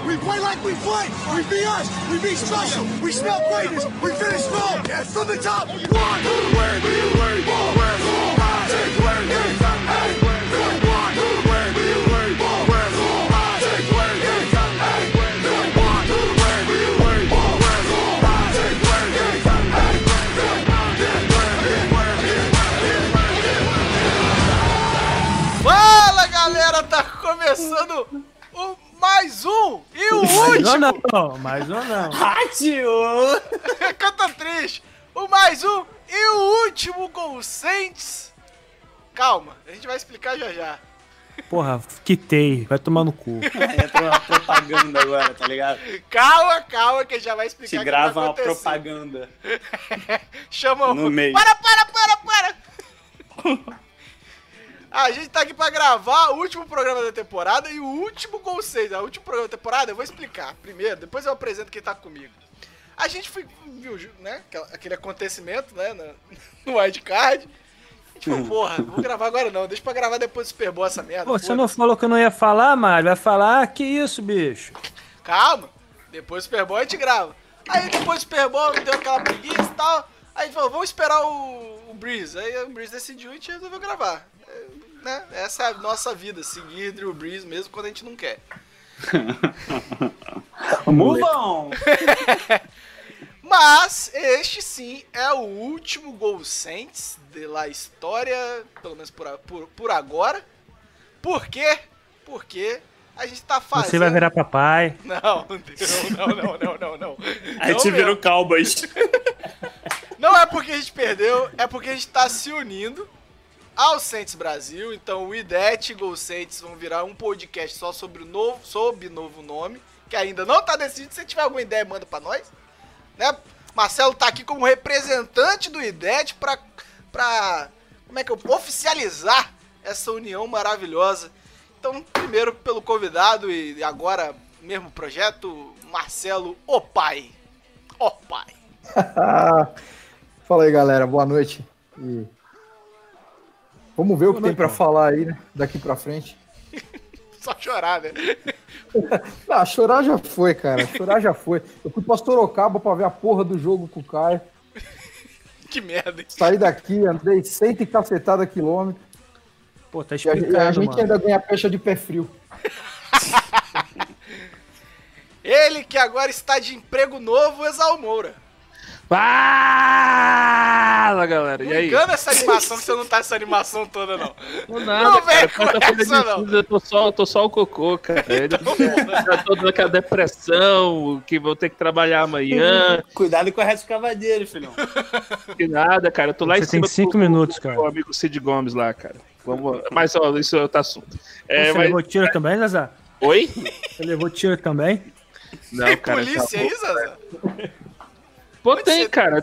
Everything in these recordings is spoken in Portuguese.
We play like we play. We be us. We be special. We smell greatness. We finish strong. From the top. One. Fala, galera, tá começando o mais um e o último. Mais um não. Rádio! Canta triste. O mais um e o último Gol Saints. Calma, a gente vai explicar já já. Porra, quitei. Vai tomar no cu. Entra uma propaganda agora, tá ligado? Calma, que já vai explicar Te o que grava vai uma acontecer. propaganda. Chama no meio. Para! A gente tá aqui pra gravar o último programa da temporada e o último Gol 6. O último programa da temporada eu vou explicar primeiro, depois eu apresento quem tá comigo. A gente viu, né, aquele acontecimento, né, no wildcard. A gente falou, porra, não vou gravar agora não, deixa pra gravar depois do Super Bowl essa merda. Pô, você não falou que eu não ia falar, Mário? Vai falar? Que isso, bicho? Calma, depois do Super Bowl a gente grava. Aí depois do Super Bowl deu aquela preguiça e tal, aí a gente falou, vamos esperar o Breeze. Aí o Breeze decidiu e a gente resolveu gravar. Né? Essa é a nossa vida, seguir Drew Brees mesmo quando a gente não quer. Move on! Mas este sim é o último Gol Saints da história, pelo menos por agora. Por quê? Porque a gente tá fazendo... Você vai virar papai. Não. A gente vira o Cowboys. Não é porque a gente perdeu, é porque a gente tá se unindo ao Saints Brasil. Então o IDET e Gol Saints vão virar um podcast só sob novo nome, que ainda não tá decidido. Se tiver alguma ideia, manda pra nós. Né? Marcelo tá aqui como representante do IDET pra oficializar essa união maravilhosa. Então, primeiro pelo convidado e agora mesmo projeto, Marcelo, o pai. O pai. Fala aí, galera. Boa noite. E vamos ver o que tem pra falar aí, né? Daqui pra frente. Só chorar, né? Ah, chorar já foi, cara. Chorar já foi. Eu fui pra Sorocaba pra ver a porra do jogo com o Caio. Que merda, hein? Saí daqui, andei 100 e cacetada quilômetros. Pô, tá E explicado, a gente mano. ainda ganha pecha de pé frio. Ele que agora está de emprego novo, Exal Moura. Fala, galera, e Não aí? engana essa animação que você não tá essa animação toda, não. Não nada, Não cara, vem com essa, não. eu tô só o cocô, cara. Já tô dando aquela depressão, que vou ter que trabalhar amanhã. Cuidado com a resto cavadeiro, filhão. Que nada, cara, eu tô lá Você em cima tem 5 minutos, cara. o amigo Cid Gomes lá, cara. Vamos, mas, ó, isso é outro assunto. Você levou tiro também, Lazar? Oi? Você levou tiro também? Não, Tem cara. polícia aí, Zaza? Pô, Pode tem, ser. cara.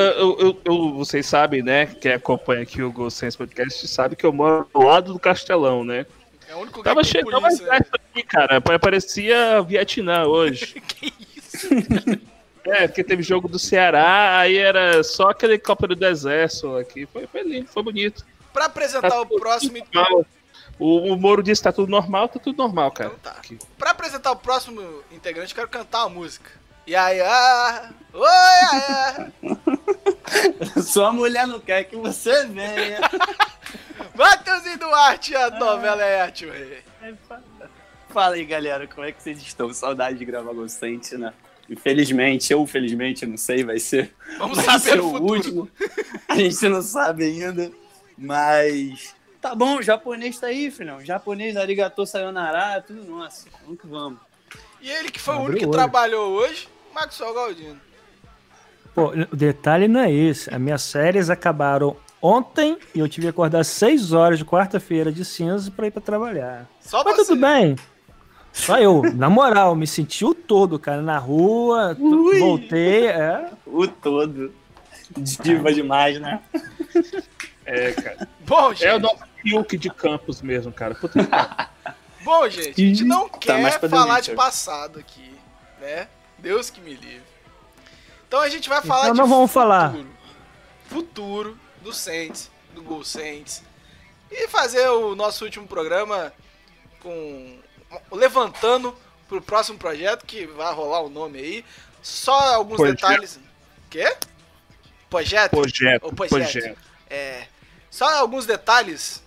Vocês sabem, né? Quem acompanha aqui o Gol Sense Podcast sabe que eu moro do lado do Castelão, né? É o único lugar Tava que tem chegando mais polícia, né? perto aqui, cara. Parecia Vietnã hoje. Que isso? É, porque teve jogo do Ceará, aí era só aquele helicóptero do exército aqui. Foi lindo, foi bonito. Pra apresentar o próximo... Normal. O Moro disse que tá tudo normal, cara. Então tá. Aqui. Pra apresentar o próximo integrante, eu quero cantar uma música. Iaia, oi, iaia. Sua mulher não quer que você venha. Matheusinho Duarte, a novela é a tio Rei. Fala aí, galera, como é que vocês estão? Saudade de gravar Gostante, né? Infelizmente, ou felizmente, não sei, vai ser Vamos saber no o futuro. último. A gente não sabe ainda, mas tá bom, o japonês tá aí, filhão. O japonês, arigatou, sayonara, tudo nosso. Vamos que vamos. E ele que foi o Abriu único que o olho. trabalhou hoje, Maxwell Galdino. Pô, o detalhe não é esse. As minhas férias acabaram ontem e eu tive que acordar 6 horas de quarta-feira de cinza pra ir pra trabalhar. Só Mas você. tudo bem. Só eu. Na moral, me senti o todo, cara. Na rua, Ui. voltei. É. O todo. Diva demais, né? É, cara. Bom, gente. É o nosso Fiuk de Campos mesmo, cara. Puta que pariu. Bom, gente, a gente não Tá mais quer pra falar delete, de passado aqui, né? Deus que me livre. Então a gente vai falar Então de não vamos falar. futuro do Saints, do Gol Saints. E fazer o nosso último programa levantando pro próximo projeto, que vai rolar o nome aí. Só alguns Projeto. detalhes. Quê? Projeto? Projeto. Ou projeto. Só alguns detalhes.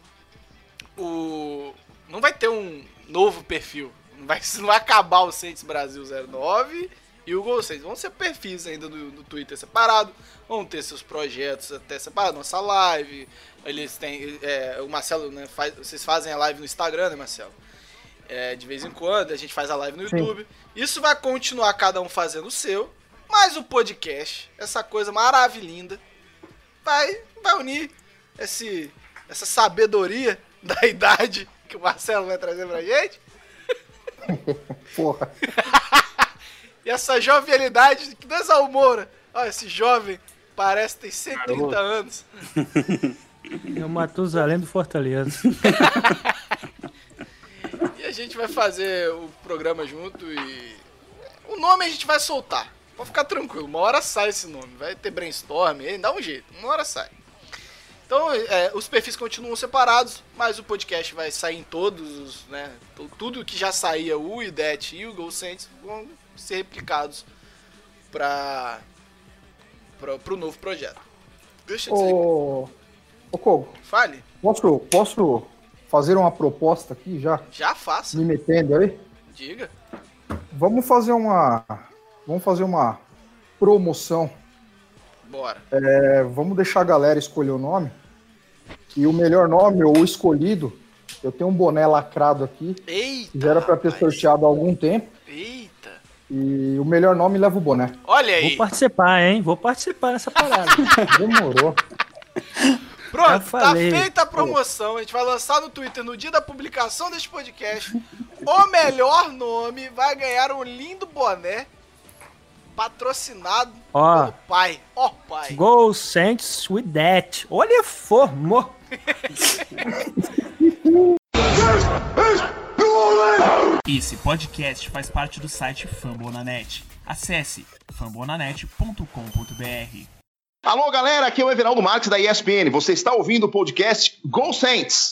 Não vai ter um novo perfil. Não vai acabar o Saints Brasil 09 e o Gol Saints. Vão ser perfis ainda no Twitter separado. Vão ter seus projetos até separados. Nossa live. Eles têm. O Marcelo, né? Vocês fazem a live no Instagram, né, Marcelo? De vez em quando, a gente faz a live no YouTube. Isso vai continuar cada um fazendo o seu. Mas o podcast, essa coisa maravilhosa, vai unir essa sabedoria da idade que o Marcelo vai trazer pra gente. Porra. E essa jovialidade que dança o Moura. Olha, esse jovem parece que tem 130 anos. É o Matusalém do Fortaleza. E a gente vai fazer o programa junto e... O nome a gente vai soltar. Pode ficar tranquilo, uma hora sai esse nome. Vai ter brainstorm aí, dá um jeito, uma hora sai. Então, os perfis continuam separados, mas o podcast vai sair em todos, né? Tudo que já saía, o IDET e o Gol Saints, vão ser replicados pro novo projeto. Deixa eu dizer. Ô Kogo, Fale. posso fazer uma proposta aqui já? Já faça. Me metendo aí? Diga. Vamos fazer uma promoção. Bora. Vamos deixar a galera escolher o nome. E o melhor nome, ou o escolhido, eu tenho um boné lacrado aqui. Eita. Que já era pra ter rapaz. sorteado há algum tempo. Eita. E o melhor nome leva o boné. Olha aí. Vou participar, hein? Vou participar nessa parada. Demorou. Pronto, Já falei. tá feita a promoção. A gente vai lançar no Twitter no dia da publicação deste podcast. O melhor nome vai ganhar um lindo boné patrocinado Ó. pelo pai. Ó, pai. Gol Saints with that. Olha, formou. Esse podcast faz parte do site Fambonanet. Acesse fambonanet.com.br. Alô, galera, aqui é o Everaldo Marques da ESPN. Você está ouvindo o podcast Gol Saints.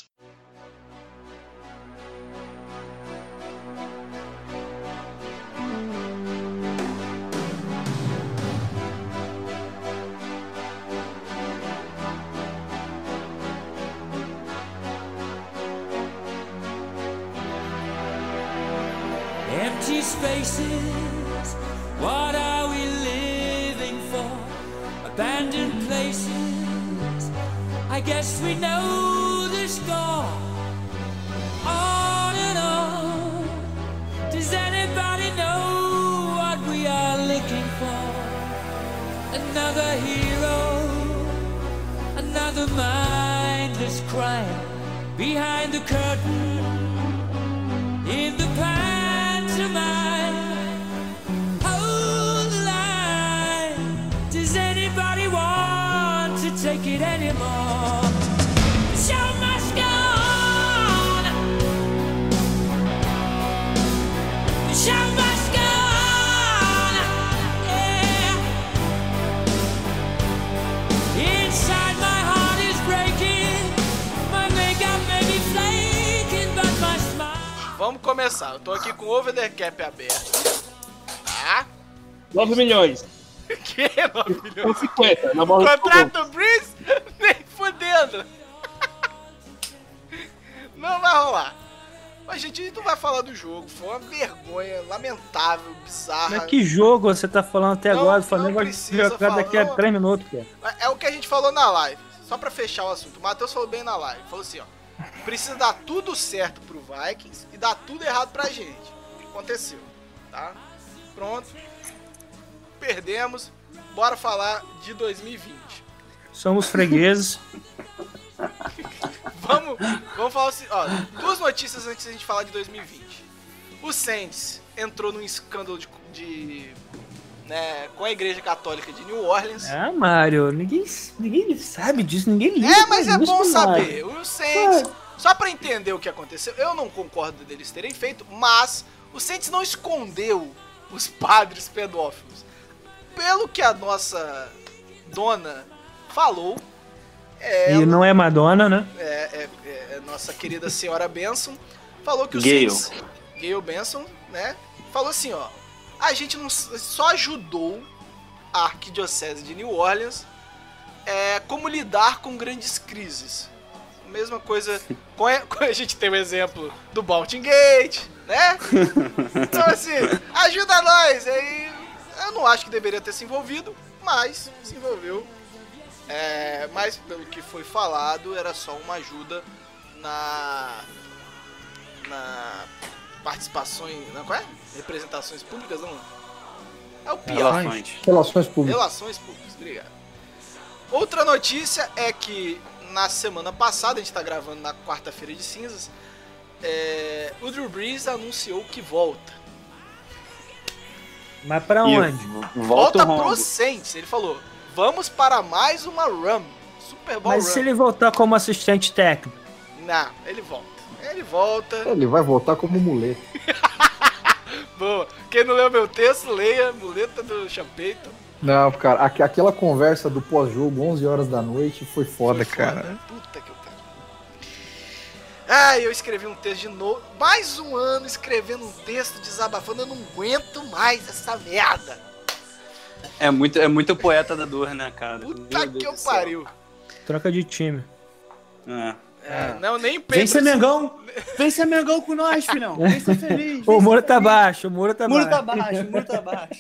Empty spaces, what are we living for? Abandoned places, I guess we know the score. On and on, does anybody know what we are looking for? Another hero, another mindless crime behind the curtain, in the pantomime. Hold the line, does anybody want to take it anymore? The show must go on. The show must go on. Yeah. Inside my heart is breaking. My makeup may be flaking, but my smile. Vamos começar. Eu tô aqui com o over the cap aberto. Tá? 9 milhões. Que 9 milhões? Ou 50. Na bola do Contrato do Breeze? Nem fudendo. Não vai rolar. Mas, gente, a gente não vai falar do jogo. Foi uma vergonha lamentável, bizarra. Mas que jogo você tá falando até Não, agora? O não Flamengo vai precisa jogar falar, daqui a não. 3 minutos, cara. É o que a gente falou na live. Só pra fechar o assunto. O Matheus falou bem na live. Falou assim, ó. Precisa dar tudo certo pro Vikings e dar tudo errado pra gente. Aconteceu, tá? Pronto. Perdemos. Bora falar de 2020. Somos fregueses. Vamos falar assim, ó. Duas notícias antes da gente falar de 2020. O Saints entrou num escândalo com a Igreja Católica de New Orleans. Ah, Mário, ninguém sabe disso, ninguém liga. Mas é pra bom isso, saber. Mário. O Saints, só pra entender o que aconteceu, eu não concordo deles terem feito, mas o Saints não escondeu os padres pedófilos. Pelo que a nossa dona falou, E não é Madonna, né? nossa querida senhora Benson, falou que o Gale. Saints Gayle Benson, né, falou assim, ó, a gente não só ajudou a Arquidiocese de New Orleans como lidar com grandes crises. Mesma coisa, a gente tem o exemplo do Baltimore Gate, né? Então assim, ajuda nós. Aí eu não acho que deveria ter se envolvido, mas se envolveu. Mas pelo que foi falado, era só uma ajuda na participações, não, qual é? Representações públicas, não? É o pior. Relações públicas. Relações públicas, obrigado. Outra notícia é que na semana passada, a gente tá gravando na quarta-feira de cinzas, o Drew Brees anunciou que volta. Mas pra onde? Volta pro Saints. Ele falou, vamos para mais uma run. Super Bowl Mas run. se ele voltar como assistente técnico? Não, ele volta. Ele volta. Ele vai voltar como muleta. Boa. Quem não leu meu texto, leia Muleta do Champeito. Não, cara, aquela conversa do pós-jogo, 11 horas da noite, foi foda, cara. Puta que eu pariu. Eu escrevi um texto de novo. Mais um ano escrevendo um texto, desabafando. Eu não aguento mais essa merda. É muito poeta da dor, né, cara? Puta que eu pariu. Troca de time. Não, nem pensa. Vem ser Mengão! Vem ser Mengão com nós, filhão! Vem ser feliz! O muro tá baixo, o muro tá baixo. O muro tá baixo.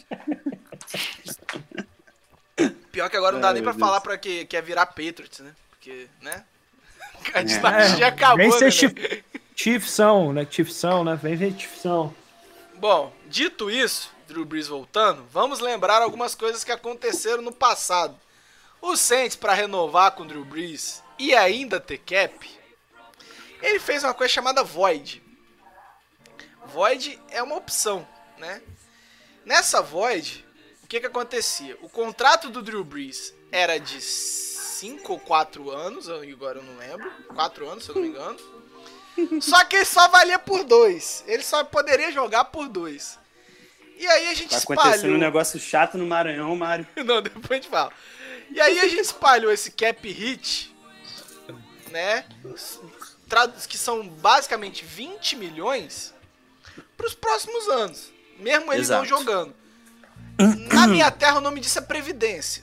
Pior que agora não dá nem pra falar pra que quer virar Patriots, né? Porque, né? A dinastia acabou, vem né? ser Chiefsão, né? Chiefsão, né? Vem ver Chiefsão. Bom, dito isso, Drew Brees voltando, vamos lembrar algumas coisas que aconteceram no passado. O Saints, pra renovar com o Drew Brees e ainda ter cap, ele fez uma coisa chamada Void. Void é uma opção, né? Nessa Void, o que acontecia? O contrato do Drew Brees era de 5 ou 4 anos, agora eu não lembro, 4 anos, se eu não me engano. Só que ele só valia por 2. Ele só poderia jogar por 2. E aí a gente espalhou... Tá acontecendo um negócio chato no Maranhão, Mário. Não, depois a gente fala. E aí a gente espalhou esse cap hit, né? Que são basicamente 20 milhões pros próximos anos. Mesmo eles não jogando. Na minha terra o nome disso é Previdência.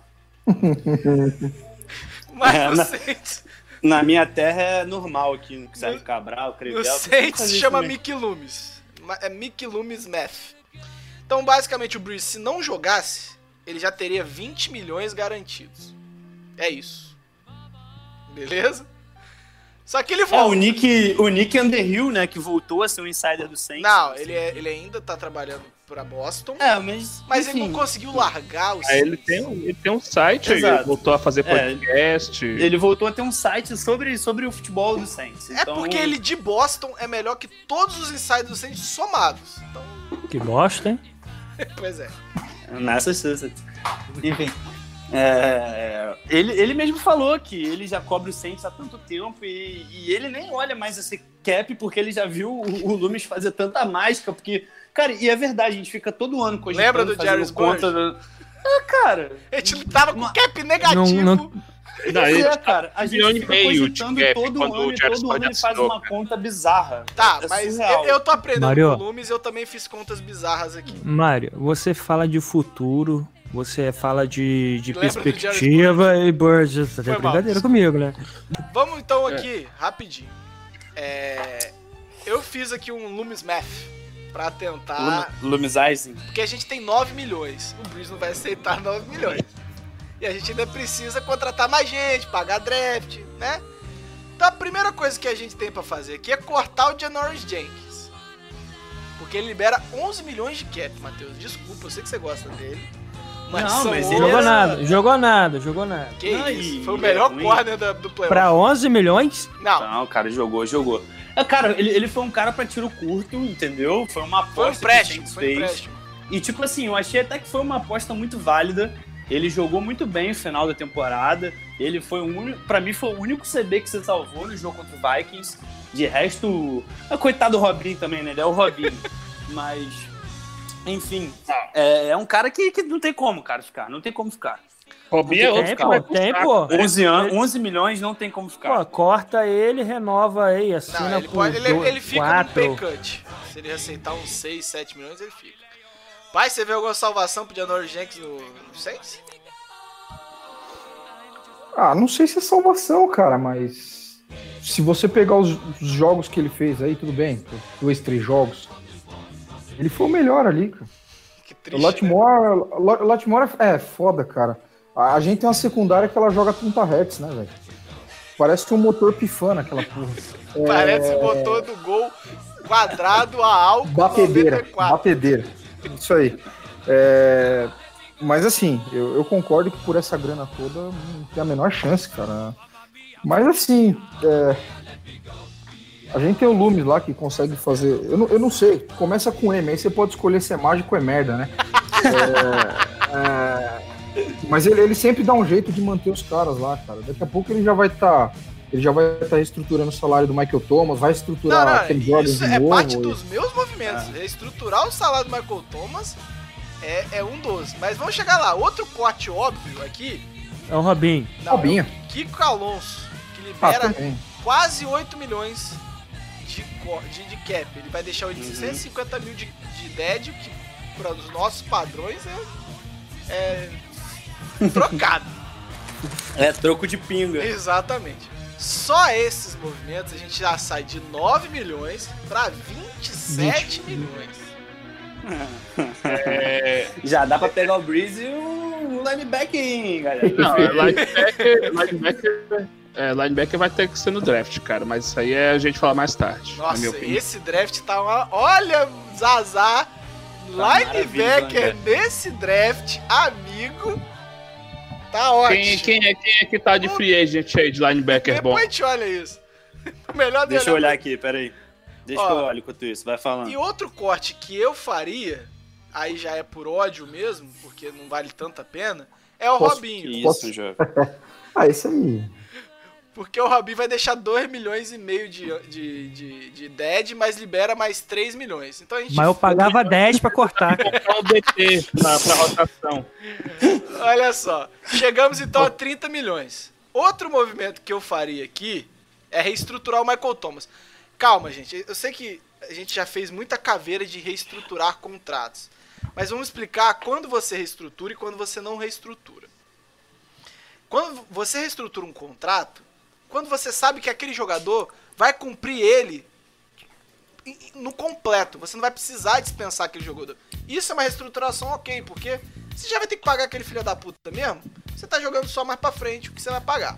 Mas na minha terra é normal aqui, no Sérgio Cabral, Crivella. O Saints se chama Mickey Loomis. É Mickey Loomis Math. Então basicamente o Brees, se não jogasse, ele já teria 20 milhões garantidos. É isso. Beleza? Só que ele volta. O Nick Underhill, né, que voltou a ser um insider do Saints. Não, ele ainda tá trabalhando pra Boston. Mas ele não conseguiu largar o Saints. Ele tem um site, ele voltou a fazer podcast. Ele voltou a ter um site sobre o futebol do Saints. Então... porque ele de Boston é melhor que todos os insiders do Saints somados. Então... Que bosta, hein? Pois é. Massachusetts. Enfim. Ele mesmo falou que ele já cobre o Saints há tanto tempo e ele nem olha mais esse cap porque ele já viu o Loomis fazer tanta mágica, porque, cara, e é verdade, a gente fica todo ano cogitando. Lembra do Jarvis conta cara. A gente tava com cap negativo. Cara, a gente fica cogitando todo ano e todo ano ele faz uma conta bizarra. Tá, mas eu tô aprendendo com o Loomis, eu também fiz contas bizarras aqui. Mário, você fala de futuro, você fala de perspectiva e Bird, você tá brincadeira comigo, né? Vamos então aqui, rapidinho. Eu fiz aqui um Loomis Math pra tentar... Loomisizing. Porque a gente tem 9 milhões. O Brees não vai aceitar 9 milhões. E a gente ainda precisa contratar mais gente, pagar draft, né? Então a primeira coisa que a gente tem pra fazer aqui é cortar o Janoris Jenkins. Porque ele libera 11 milhões de cap, Matheus. Desculpa, eu sei que você gosta dele. Mas ele jogou nada. Que isso? Foi o melhor corner do playoff. Pra 11 milhões? Não, cara, jogou. Cara, ele foi um cara pra tiro curto, entendeu? Foi uma aposta foi um empréstimo. E tipo assim, eu achei até que foi uma aposta muito válida. Ele jogou muito bem no final da temporada. Ele foi pra mim foi o único CB que se salvou no jogo contra o Vikings. De resto, coitado do Robinho também, né? Ele é o Robinho. Mas, enfim, é um cara que não tem como, cara, ficar. Não tem como ficar. Robinho é outro que vai Tem, custar. pô. 11 milhões não tem como ficar. Pô, corta ele, renova aí, Não, assina ele, por pode, ele fica 4. no pay cut. Se ele aceitar uns 6, 7 milhões, ele fica. Pai, você vê alguma salvação pro Janory Jenkins no Saints? Não sei se é salvação, cara, mas se você pegar os jogos que ele fez aí, tudo bem, 2, 3 jogos, ele foi o melhor ali, cara. Que O triste, Latimore é foda, cara. A gente tem uma secundária que ela joga 30 Hz, né, velho? Parece um motor pifando aquela porra. Parece o motor do gol quadrado a álcool Batedeira, 94. batedeira. Isso aí. Mas assim, eu concordo que por essa grana toda não tem a menor chance, cara. Mas assim, a gente tem o Loomis lá que consegue fazer. Eu não sei, começa com M, aí você pode escolher se é mágico ou é merda, né? Mas ele sempre dá um jeito de manter os caras lá, cara. Daqui a pouco ele já vai estar reestruturando o salário do Michael Thomas, vai estruturar aquele Jordan isso de é novo. parte dos meus movimentos. Reestruturar o salário do Michael Thomas é um dos. Mas vamos chegar lá. Outro corte óbvio aqui. É o Robinho. Robinho. É o Kiko Alonso, que libera também. quase 8 milhões de cap. Ele vai deixar 850 mil de dead, que para os nossos padrões é trocado. É troco de pinga. Exatamente. Só esses movimentos a gente já sai de 9 milhões para 27 milhões. Já dá pra pegar o Breeze e o linebacker, galera. Não, linebacker vai ter que ser no draft, cara. Mas isso aí a gente fala mais tarde. na minha Nossa, opinião. esse draft tá uma... Olha, Zazá, linebacker nesse draft, amigo, tá ótimo. Quem é que tá de free agent aí de linebacker bom? Depois a gente olha isso. O melhor dele. Deixa eu olhar aqui, peraí. Deixa Ó, que eu olho enquanto isso, vai falando. E outro corte que eu faria, aí já é por ódio mesmo, porque não vale tanta pena, é o Robinho. Que isso, jovem. Esse aí. Porque o Robinho vai deixar 2 milhões e meio de dead, mas libera mais 3 milhões. Então a gente... Mas eu pagava 10 pra cortar. Comprar um DT pra rotação. Olha só, chegamos então a 30 milhões. Outro movimento que eu faria aqui é reestruturar o Michael Thomas. Calma, gente, eu sei que a gente já fez muita caveira de reestruturar contratos. Mas vamos explicar quando você reestrutura e quando você não reestrutura. Quando você reestrutura um contrato, quando você sabe que aquele jogador vai cumprir ele no completo, você não vai precisar dispensar aquele jogador. Isso é uma reestruturação ok, porque você já vai ter que pagar aquele filho da puta mesmo, você tá jogando só mais pra frente o que você vai pagar.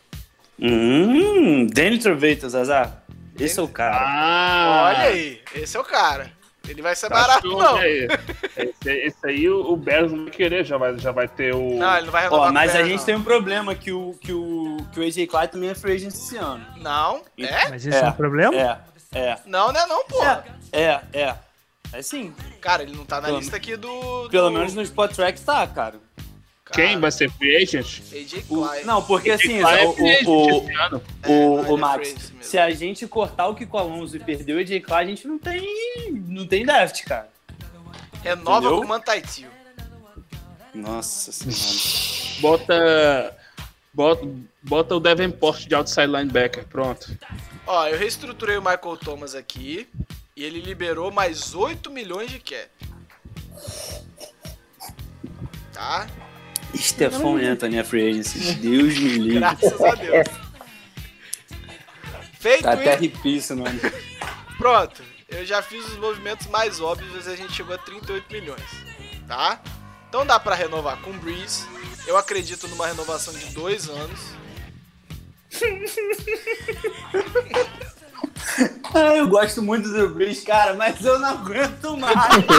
Danny Trevathan, Zazá. Esse é o cara. Olha aí, esse é o cara. Ele vai ser barato, show, não. Esse aí o Bears não vai querer, já vai ter o... Não, ele não vai renovar. Ó, mas com o a Bears, gente não. tem um problema que o AJ Klein também é free agent esse ano. Não, é? Mas isso é um problema? É. Não, não é não, pô. É sim. Cara, ele não tá na lista aqui do... Pelo menos no Spot Track tá, cara. Quem vai ser free agent? AJ Klein. Não, porque assim, Klein é free agent esse ano. não, ele é Max, free agent mesmo. se a gente cortar o Kiko Alonso e perder o AJ Klein, a gente não tem draft, cara. Renova Entendeu? com o Mantaitil. Nossa senhora. Bota o Davenport de outside linebacker, pronto. Ó, eu reestruturei o Michael Thomas aqui e ele liberou mais 8 milhões de cap. Tá? Stephon Anthony é free agency. Deus me livre. Graças a Deus. Feito Tá até isso, arrepio isso, mano. pronto. Eu já fiz os movimentos mais óbvios e a gente chegou a 38 milhões. Tá? Então dá pra renovar com o Breeze. Eu acredito numa renovação de 2 anos. Eu gosto muito do Breeze, cara, mas eu não aguento mais.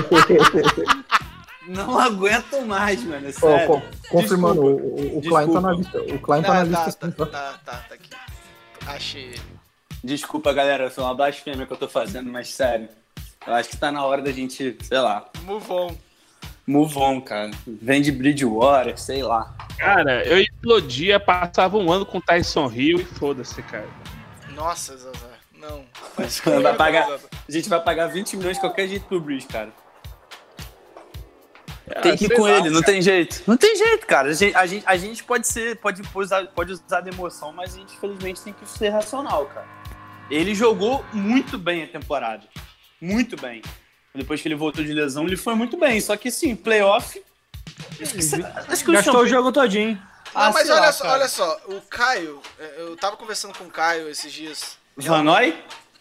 Não aguento mais, mano. É sério. Confirmando, o Klein tá na lista. O Klein tá na lista. sim, tá? Tá aqui. Achei ele. Desculpa, galera, foi uma blasfêmia que eu tô fazendo, mas sério. Eu acho que tá na hora da gente, sei lá, Move on. move on, cara. Vem de Bridgewater, sei lá. Cara, eu explodia, passava um ano com Tyson Hill e foda-se, cara. Nossa, Zazá. Não. A gente vai pagar 20 milhões de qualquer jeito pro Breeze, cara. Tem que ir sei com lá, ele, não tem jeito. Não tem jeito, cara. A gente pode usar de emoção, mas a gente, infelizmente, tem que ser racional, cara. Ele jogou muito bem a temporada. Muito bem. Depois que ele voltou de lesão, ele foi muito bem. Só que, sim, playoff... Acho que Gastou o jogo todinho. Não, mas sei lá, olha só, o Caio, eu tava conversando com o Caio esses dias. Vanói?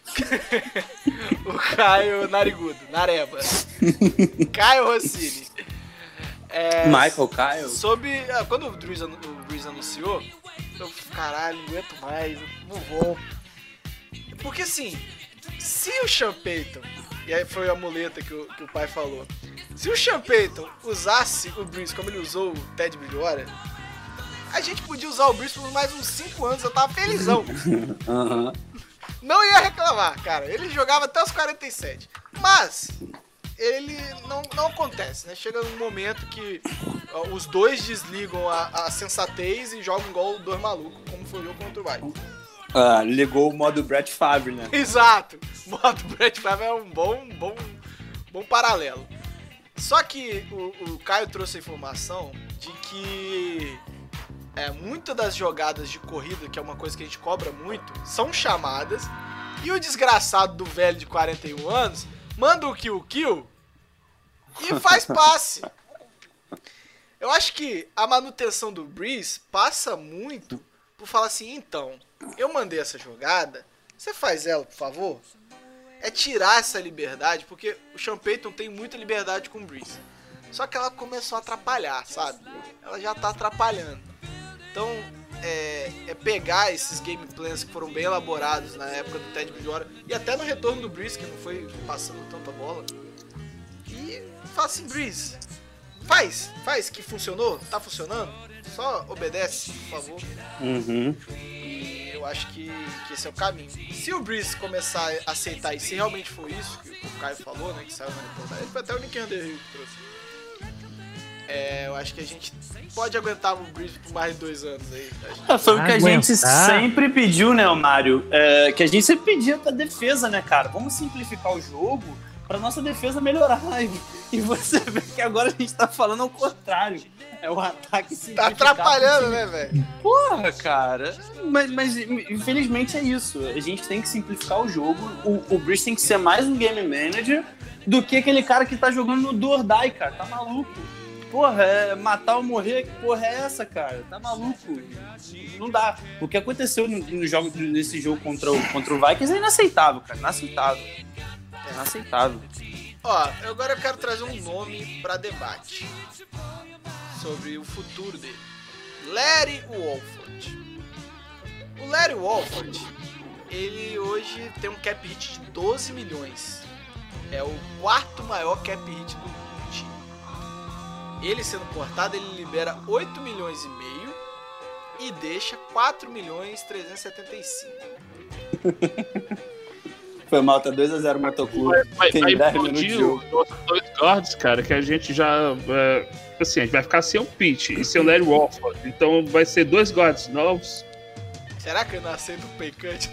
O Caio Narigudo, Nareba. Caio Rossini. Michael Kyle? Quando o Breeze anunciou, eu falei, caralho, não aguento mais, não vou. Porque assim, se o Sean Payton, e aí foi a muleta que o pai falou, se o Sean Payton usasse o Breeze como ele usou o Ted Bridgewater, a gente podia usar o Breeze por mais uns 5 anos, eu tava felizão. Uhum. Não ia reclamar, cara. Ele jogava até os 47. Mas ele não acontece, né? Chega num momento que os dois desligam a sensatez e jogam igual dois malucos, como foi o jogo contra o Vikings. Ligou o modo Brett Favre, né? Exato. O modo Brett Favre é um bom paralelo. Só que o Caio trouxe a informação de que muitas das jogadas de corrida, que é uma coisa que a gente cobra muito, são chamadas, e o desgraçado do velho de 41 anos manda o kill e faz passe. Eu acho que a manutenção do Breeze passa muito por falar assim, então, eu mandei essa jogada, você faz ela, por favor? É tirar essa liberdade, porque o Sean Payton tem muita liberdade com o Breeze. Só que ela começou a atrapalhar, sabe? Ela já tá atrapalhando. Então, é pegar esses game plans que foram bem elaborados na época do Ted Bridgewater e até no retorno do Breeze, que não foi passando tanta bola, e fala assim, Breeze, faz que funcionou, tá funcionando, só obedece, por favor. Uhum. E eu acho que esse é o caminho. Se o Breeze começar a aceitar, e se realmente for isso que o Caio falou, né, que saiu na reportagem, foi até o Nick Underhill que trouxe. Eu acho que a gente pode aguentar o Breeze por mais de 2 anos aí. Foi o que a gente sempre pediu, né, Mário? Que a gente sempre pedia pra defesa, né, cara? Vamos simplificar o jogo pra nossa defesa melhorar. E você vê que agora a gente tá falando ao contrário. É o ataque simplificado. Tá atrapalhando, né, velho? Porra, cara. Mas infelizmente é isso. A gente tem que simplificar o jogo. O Breeze tem que ser mais um game manager do que aquele cara que tá jogando no do or die, cara. Tá maluco. Porra, matar ou morrer, que porra é essa, cara? Tá maluco? Não dá. O que aconteceu nesse jogo contra o Vikings é inaceitável, cara. Inaceitável. Ó, agora eu quero trazer um nome pra debate sobre o futuro dele. Larry Walford. O Larry Walford, ele hoje tem um cap hit de 12 milhões. É o 4º maior cap hit do time. Ele sendo cortado, ele libera 8 milhões e meio e deixa 4 milhões 375. Foi mal, tá 2-0 Motoclube. Vai implodir os 2 guards, cara, que a gente já... assim, a gente vai ficar sem o Pitt e sem o Larry Walford. Então vai ser 2 guards novos. Será que eu não aceito o pay cut?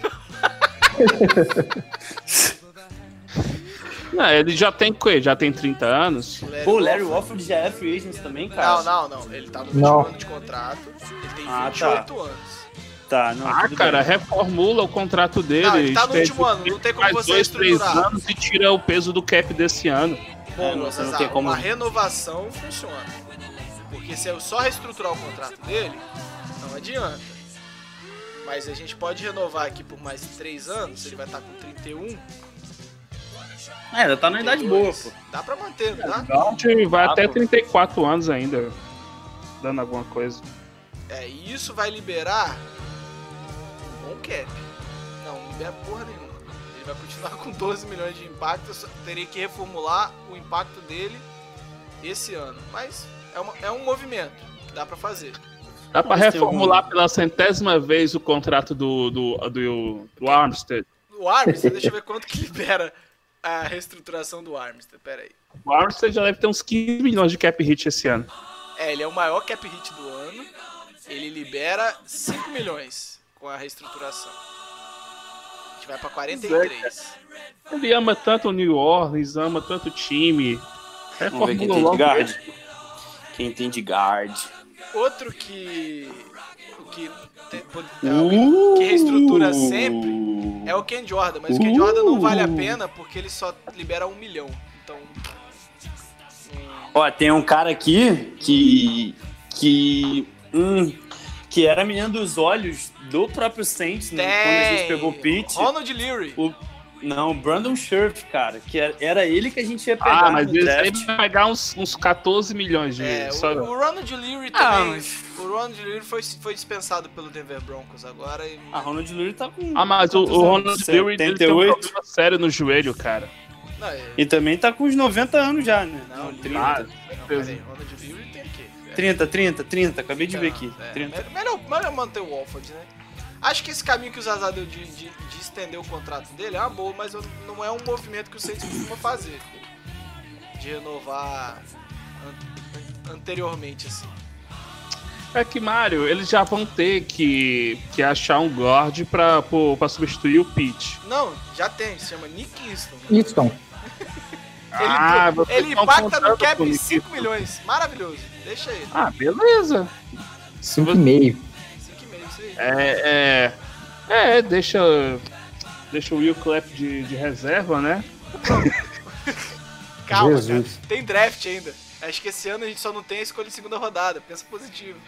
Não, ele já tem 30 anos. Pô, o Larry Walford já é free agent também, cara? Não. Ele tá no último ano de contrato. Ele tem 28 anos. Tá, não, cara, bem. Reformula o contrato dele. Não, ele tá no último ano, não tem como você estruturar. 2-3 anos e tira o peso do cap desse ano. Bom, não tem como... Uma renovação funciona. Porque se eu só reestruturar o contrato dele, não adianta. Mas a gente pode renovar aqui por mais 3 anos, ele vai estar com 31. Ainda tá na idade boa, pô. Dá pra manter, não dá? Não, vai até 34 anos ainda, dando alguma coisa. E isso vai liberar um bom cap. Não libera porra nenhuma. Ele vai continuar com 12 milhões de impacto, eu só teria que reformular o impacto dele esse ano. Mas é um movimento que dá pra fazer. Dá pra reformular pela 100ª vez o contrato do Armstead. O Armstead, deixa eu ver quanto que libera a reestruturação do Armstead, pera aí. O Armstead já deve ter uns 15 milhões de cap hit esse ano. Ele é o maior cap hit do ano. Ele libera 5 milhões com a reestruturação. A gente vai pra 43. Ele ama tanto o New Orleans, ama tanto o time. Reformula logo. Quem tem de guard. Outro que reestrutura sempre é o Ken Jordan, mas o Ken Jordan não vale a pena porque ele só libera 1 milhão. Então. Ó, tem um cara aqui que era a menina dos olhos do próprio Saints, né? Quando a gente pegou o Pete. Ronald Leary. Não, Brandon Scherf, cara, que era ele que a gente ia pegar. Mas no ele draft. vai pegar uns 14 milhões de... O Ronald Leary também. O Ronald Leary foi dispensado pelo Denver Broncos agora. Ronald Leary tá com... mas o Ronald Leary ele tem um 78. problema sério no joelho, cara. Não, E também tá com uns 90 anos já, né? Não, 30. peraí, Ronald Leary tem o quê? 30, acabei de ver aqui. 30. Melhor manter o Wolford, né? Acho que esse caminho que o Zaza deu de estender o contrato dele é uma boa, mas não é um movimento que o Saints costuma fazer. De renovar anteriormente, assim. É que, Mário, eles já vão ter que achar um guard pra substituir o Pete. Não, já tem, se chama Nick Easton. Easton. Ele impacta no cap em 5 milhões. Maravilhoso. Deixa ele. Beleza. 5,5. 5,5, isso aí. Deixa o Will Clapp de reserva, né? Calma, Jesus. cara. Tem draft ainda. Acho que esse ano a gente só não tem a escolha em segunda rodada. Pensa positivo.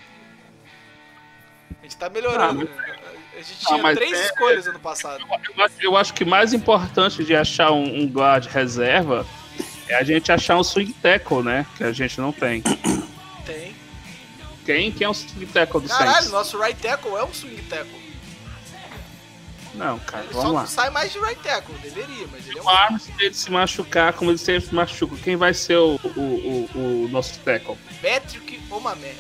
A gente tá melhorando. A gente tinha 3 escolhas ano passado. Eu acho que mais importante de achar um guard reserva é a gente achar um swing tackle, né? Que a gente não tem. Tem. Quem é um swing tackle do Caralho, Saints? nosso right tackle é um swing tackle. Não, cara, Ele vamos só lá. não sai mais de right tackle, deveria, mas ele é um... Claro, se ele se machucar, como ele sempre se machuca, quem vai ser o nosso tackle? Patrick Omameh.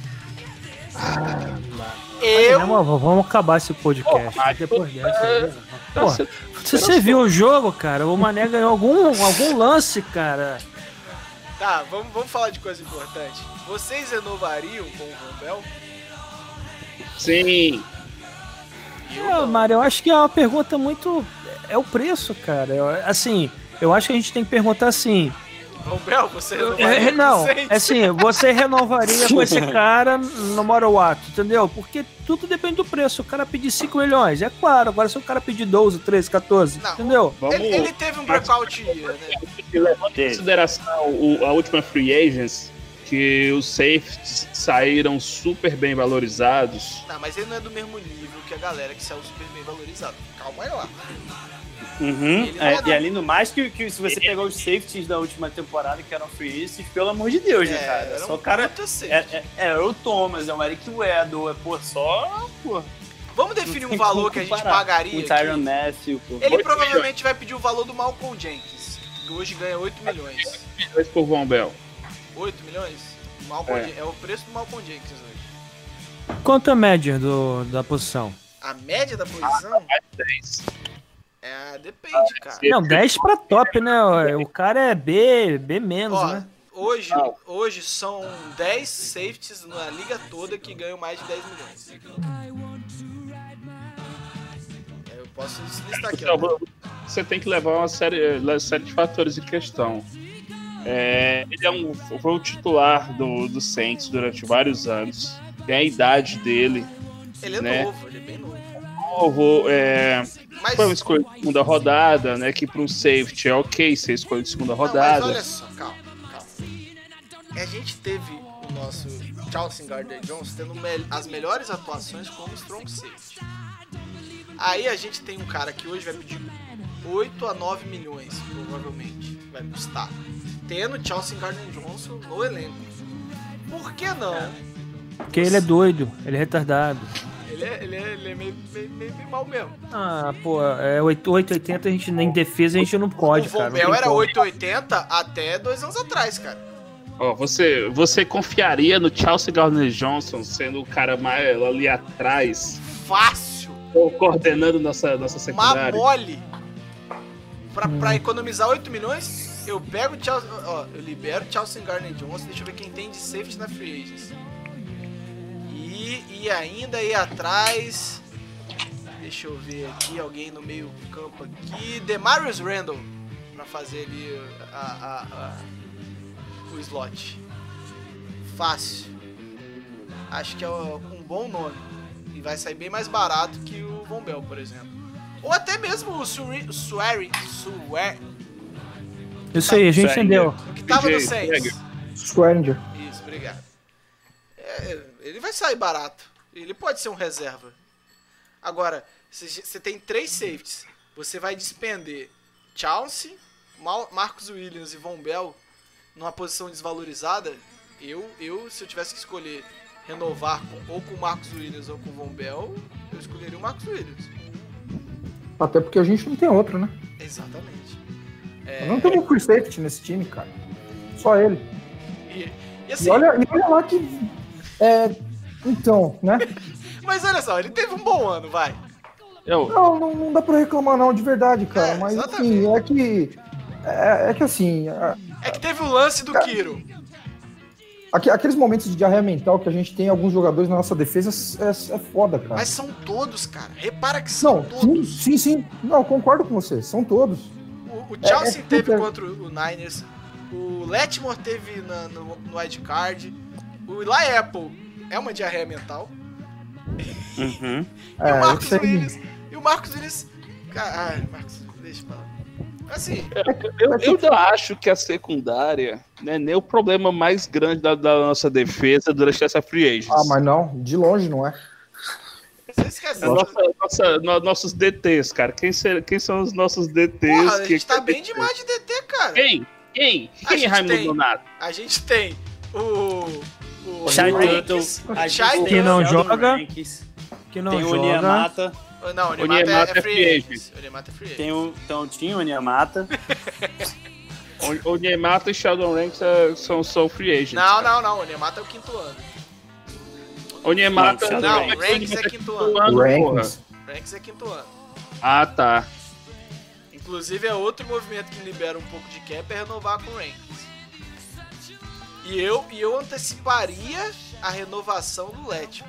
Vamos acabar esse podcast. Depois dessa. Pô, se você viu o jogo, cara, o Mané ganhou algum lance, cara. Tá, vamos falar de coisa importante. Vocês renovariam com o Von Bell? Sim. Mário, eu acho que é uma pergunta muito... É o preço, cara. Eu acho que a gente tem que perguntar assim... Von Bell, você renovaria não, com o Saints? assim, você renovaria com esse cara no modo what, entendeu? Porque tudo depende do preço. Se o cara pedir 5 milhões, é claro. Agora se o cara pedir 12, 13, 14, não, entendeu? Ele teve um breakout year, né? Levando em consideração a última free agents, que os safeties saíram super bem valorizados. Não, mas ele não é do mesmo nível que a galera que saiu super bem valorizado. Calma aí lá. E além do mais, que se você pegar os safeties da última temporada, que eram free agents, pelo amor de Deus, né, cara? Só o cara. É o Thomas, é o Eric Weddle, Vamos definir um valor que a gente pagaria. O Tyrann Matthew, Ele provavelmente vai pedir o valor do Malcolm Jenkins, que hoje ganha 8 milhões. 8 milhões por Von Bell. 8 milhões? É o preço do Malcolm Jenkins hoje. Quanto a média da posição? A média da posição? 10. Depende, cara. Não, 10 pra top, né? O cara é B menos, né? Hoje são 10 safeties na liga toda que ganham mais de 10 milhões. Eu posso listar aqui. Você tem que levar uma série de fatores em questão. Ele foi o titular do Saints durante vários anos. Tem a idade dele. Ele é novo, ele é bem novo. Foi uma escolha de segunda rodada, né? Que para um safety é ok ser escolha de segunda rodada. Mas olha só, calma. A gente teve o nosso Chauncey Gardner-Johnson tendo as melhores atuações como strong safety. Aí a gente tem um cara que hoje vai pedir 8 a 9 milhões, provavelmente, vai custar. Tendo Chauncey Gardner-Johnson no elenco. Por que não? Porque ele é doido, ele é retardado. Ele é meio mal mesmo. Pô, 880 a gente nem defesa a gente não pode, cara. O Von Bell era 880 até 2 anos atrás, cara. Você confiaria no Chauncey Gardner-Johnson sendo o cara mais ali atrás? Fácil! Coordenando nossa secundária? Uma mole! Pra economizar 8 milhões, eu pego o Chauncey... eu libero o Chauncey Gardner-Johnson, deixa eu ver quem tem de safety na free agents. E ainda aí atrás... Deixa eu ver aqui, alguém no meio campo aqui... Demarius Randall, pra fazer ali o slot. fácil. Acho que é um bom nome. E vai sair bem mais barato que o Von Bell, por exemplo. Ou até mesmo o Suere. Isso aí, a gente entendeu. O que tava no Saints. Swearinger. Isso, obrigado. Ele vai sair barato. Ele pode ser um reserva. Agora, você tem 3 safeties. Você vai despender Chauncey, Marcus Williams e Von Bell numa posição desvalorizada. Se eu tivesse que escolher renovar ou com o Marcus Williams ou com o Von Bell, eu escolheria o Marcus Williams. Até porque a gente não tem outro, né? Exatamente. Não tem um free safety nesse time, cara. Só ele. E assim, E olha lá que... então, né? mas olha só, ele teve um bom ano, vai. Não dá pra reclamar não, de verdade, cara. Mas exatamente. assim, é que assim... É que teve o lance do Kiro. Aqueles momentos de diarreia mental que a gente tem em alguns jogadores na nossa defesa é foda, cara. Mas são todos, cara. Repara que são Não, todos. sim. Não, eu concordo com você. São todos. O Chelsea teve contra o Niners. O Letmore teve no Wildcard. O Eli Apple é uma diarreia mental. Uhum. E o Marcus Williams... Marcos, deixa pra lá. Assim... Eu ainda acho que a secundária não é nem o problema mais grande da nossa defesa durante essa free agents. Mas não, de longe não é. Você esquece. Nossos DTs, cara. Quem são os nossos DTs? Porra, a gente tá bem demais de DT, cara. Quem é Raimundo Donato? A gente tem o Shai Rankins, Tuttle, que não joga. Que não joga. Tem o Onyemata. Não, o Onyemata é free agent. Tinha o Onyemata. O Onyemata e Sheldon Ranks são free agents. Não. O Onyemata é o 5º ano. Onyemata Não, o Ranks é 5º ano. Ranks é 5º ano. Ah, tá. Inclusive, é outro movimento que libera um pouco de cap é renovar com o Rankins. E eu anteciparia a renovação do Letmore.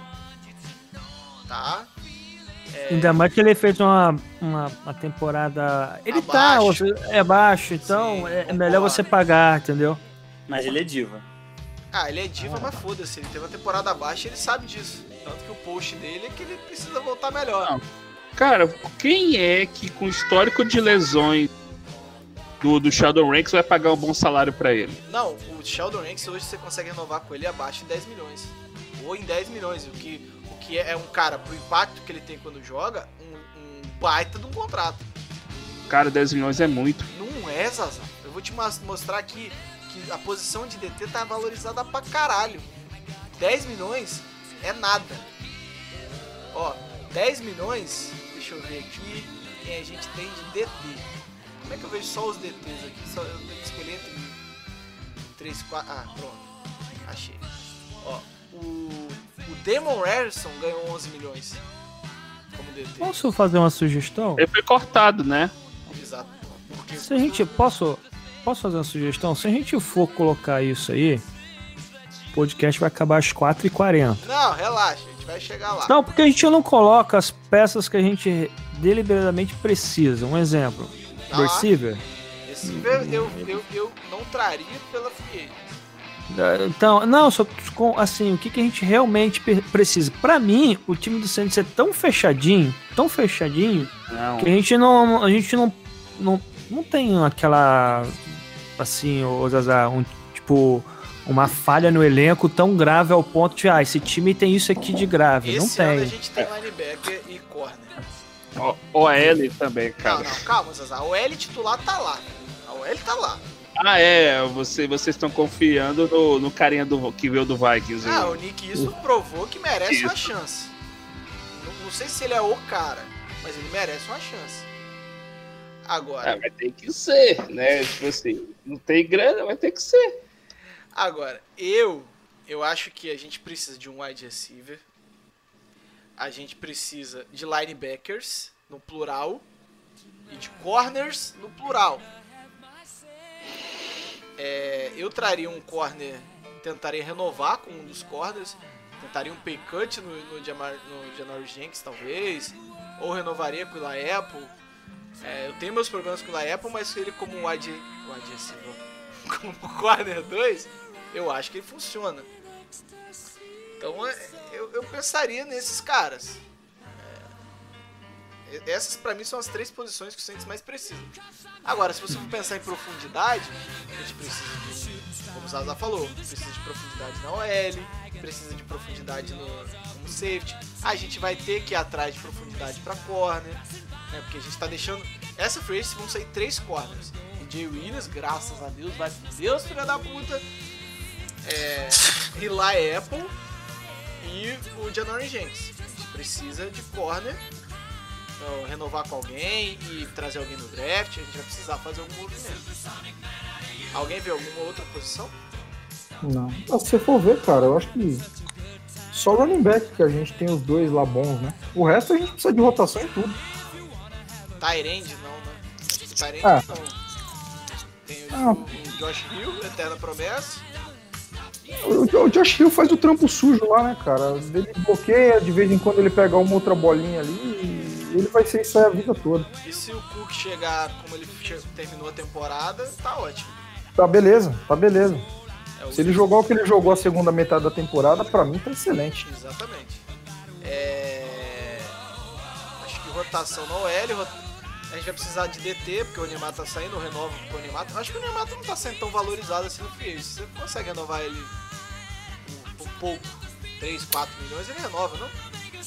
Tá? Ainda mais que ele fez uma temporada... Ele abaixo. É baixo, então é melhor você pagar, entendeu? Mas ele é diva. Ele é diva, mas foda-se. Ele teve uma temporada baixa e ele sabe disso. Tanto que o post dele é que ele precisa voltar melhor. Não. Cara, quem é que com histórico de lesões do Sheldon Ranks vai pagar um bom salário pra ele? Não, o Sheldon Ranks hoje você consegue renovar com ele abaixo de 10 milhões. Ou em 10 milhões, o que é um cara, pro impacto que ele tem quando joga, um baita de um contrato. Cara, 10 milhões é muito. Não é, Zaza. Eu vou te mostrar aqui que a posição de DT tá valorizada pra caralho. 10 milhões é nada. Ó, 10 milhões, deixa eu ver aqui quem a gente tem de DT. Como é que eu vejo só os DTs aqui? Eu tenho que escolher entre 3, 4... pronto. Achei. Ó, o Damon Harrison ganhou 11 milhões como DT. Posso fazer uma sugestão? Ele foi cortado, né? Exato. Porque Se a gente... Posso fazer uma sugestão? Se a gente for colocar isso aí, o podcast vai acabar às 4h40. Não, relaxa, a gente vai chegar lá. Não, porque a gente não coloca as peças que a gente deliberadamente precisa. Um exemplo. Receiver. Receiver eu não traria pela free agent. Então, não, só assim, o que a gente realmente precisa. Pra mim, o time do Saints é tão fechadinho, que a gente não tem aquela, assim, uma falha no elenco tão grave ao ponto de, esse time tem isso aqui de grave. Não Esse ano tem. a gente tem linebacker e corner. OL também, cara. Não, calma, Zazá. A OL titular tá lá. A OL tá lá. Vocês estão confiando no carinha que veio do Vikings. O Nick isso provou que merece uma chance. Não sei se ele é o cara, mas ele merece uma chance. Agora... vai ter que ser, né? Tipo assim, não tem grana, vai ter que ser. Agora, eu acho que a gente precisa de um wide receiver. A gente precisa de linebackers, no plural, e de corners, no plural. Eu traria um corner, tentaria renovar com um dos corners, tentaria um pay cut no Janoris Jenkins, talvez, ou renovaria com o Eli Apple. Eu tenho meus problemas com o Eli Apple, mas ele como wide receiver, como corner 2, eu acho que ele funciona. Então eu pensaria nesses caras. Essas pra mim são as 3 posições que o Saints mais precisa. Agora, se você for pensar em profundidade, a gente precisa de, como o Zaza falou, precisa de profundidade na OL, precisa de profundidade no safety. A gente vai ter que ir atrás de profundidade pra corner, né? Porque a gente tá deixando... Essa free agency vão sair 3 corners. E Jay Williams, graças a Deus, vai com Deus, filha da puta. Eli Apple e o Janoris Jenkins. A gente precisa de corner. Então, renovar com alguém e trazer alguém no draft, a gente vai precisar fazer algum movimento. Alguém vê alguma outra posição? Não. Se você for ver, cara, eu acho que só running back que a gente tem os 2 lá bons, né? O resto a gente precisa de rotação em tudo. Tyrande não, né? Tyrande não. Tem o Josh Hill, eterna promessa. O Josh Hill faz o trampo sujo lá, né, cara? Ele bloqueia, de vez em quando ele pega uma outra bolinha ali e ele vai ser isso aí a vida toda. E se o Cook chegar como ele terminou a temporada, tá ótimo. Tá beleza. Se ele jogar o que ele jogou a segunda metade da temporada, pra mim tá excelente. Exatamente. Acho que rotação na OL, a gente vai precisar de DT, porque o Onyemata tá saindo, renova com o Onyemata. Acho que o Onyemata não tá sendo tão valorizado assim no free agency. Você consegue renovar ele por pouco, 3, 4 milhões, ele renova, não?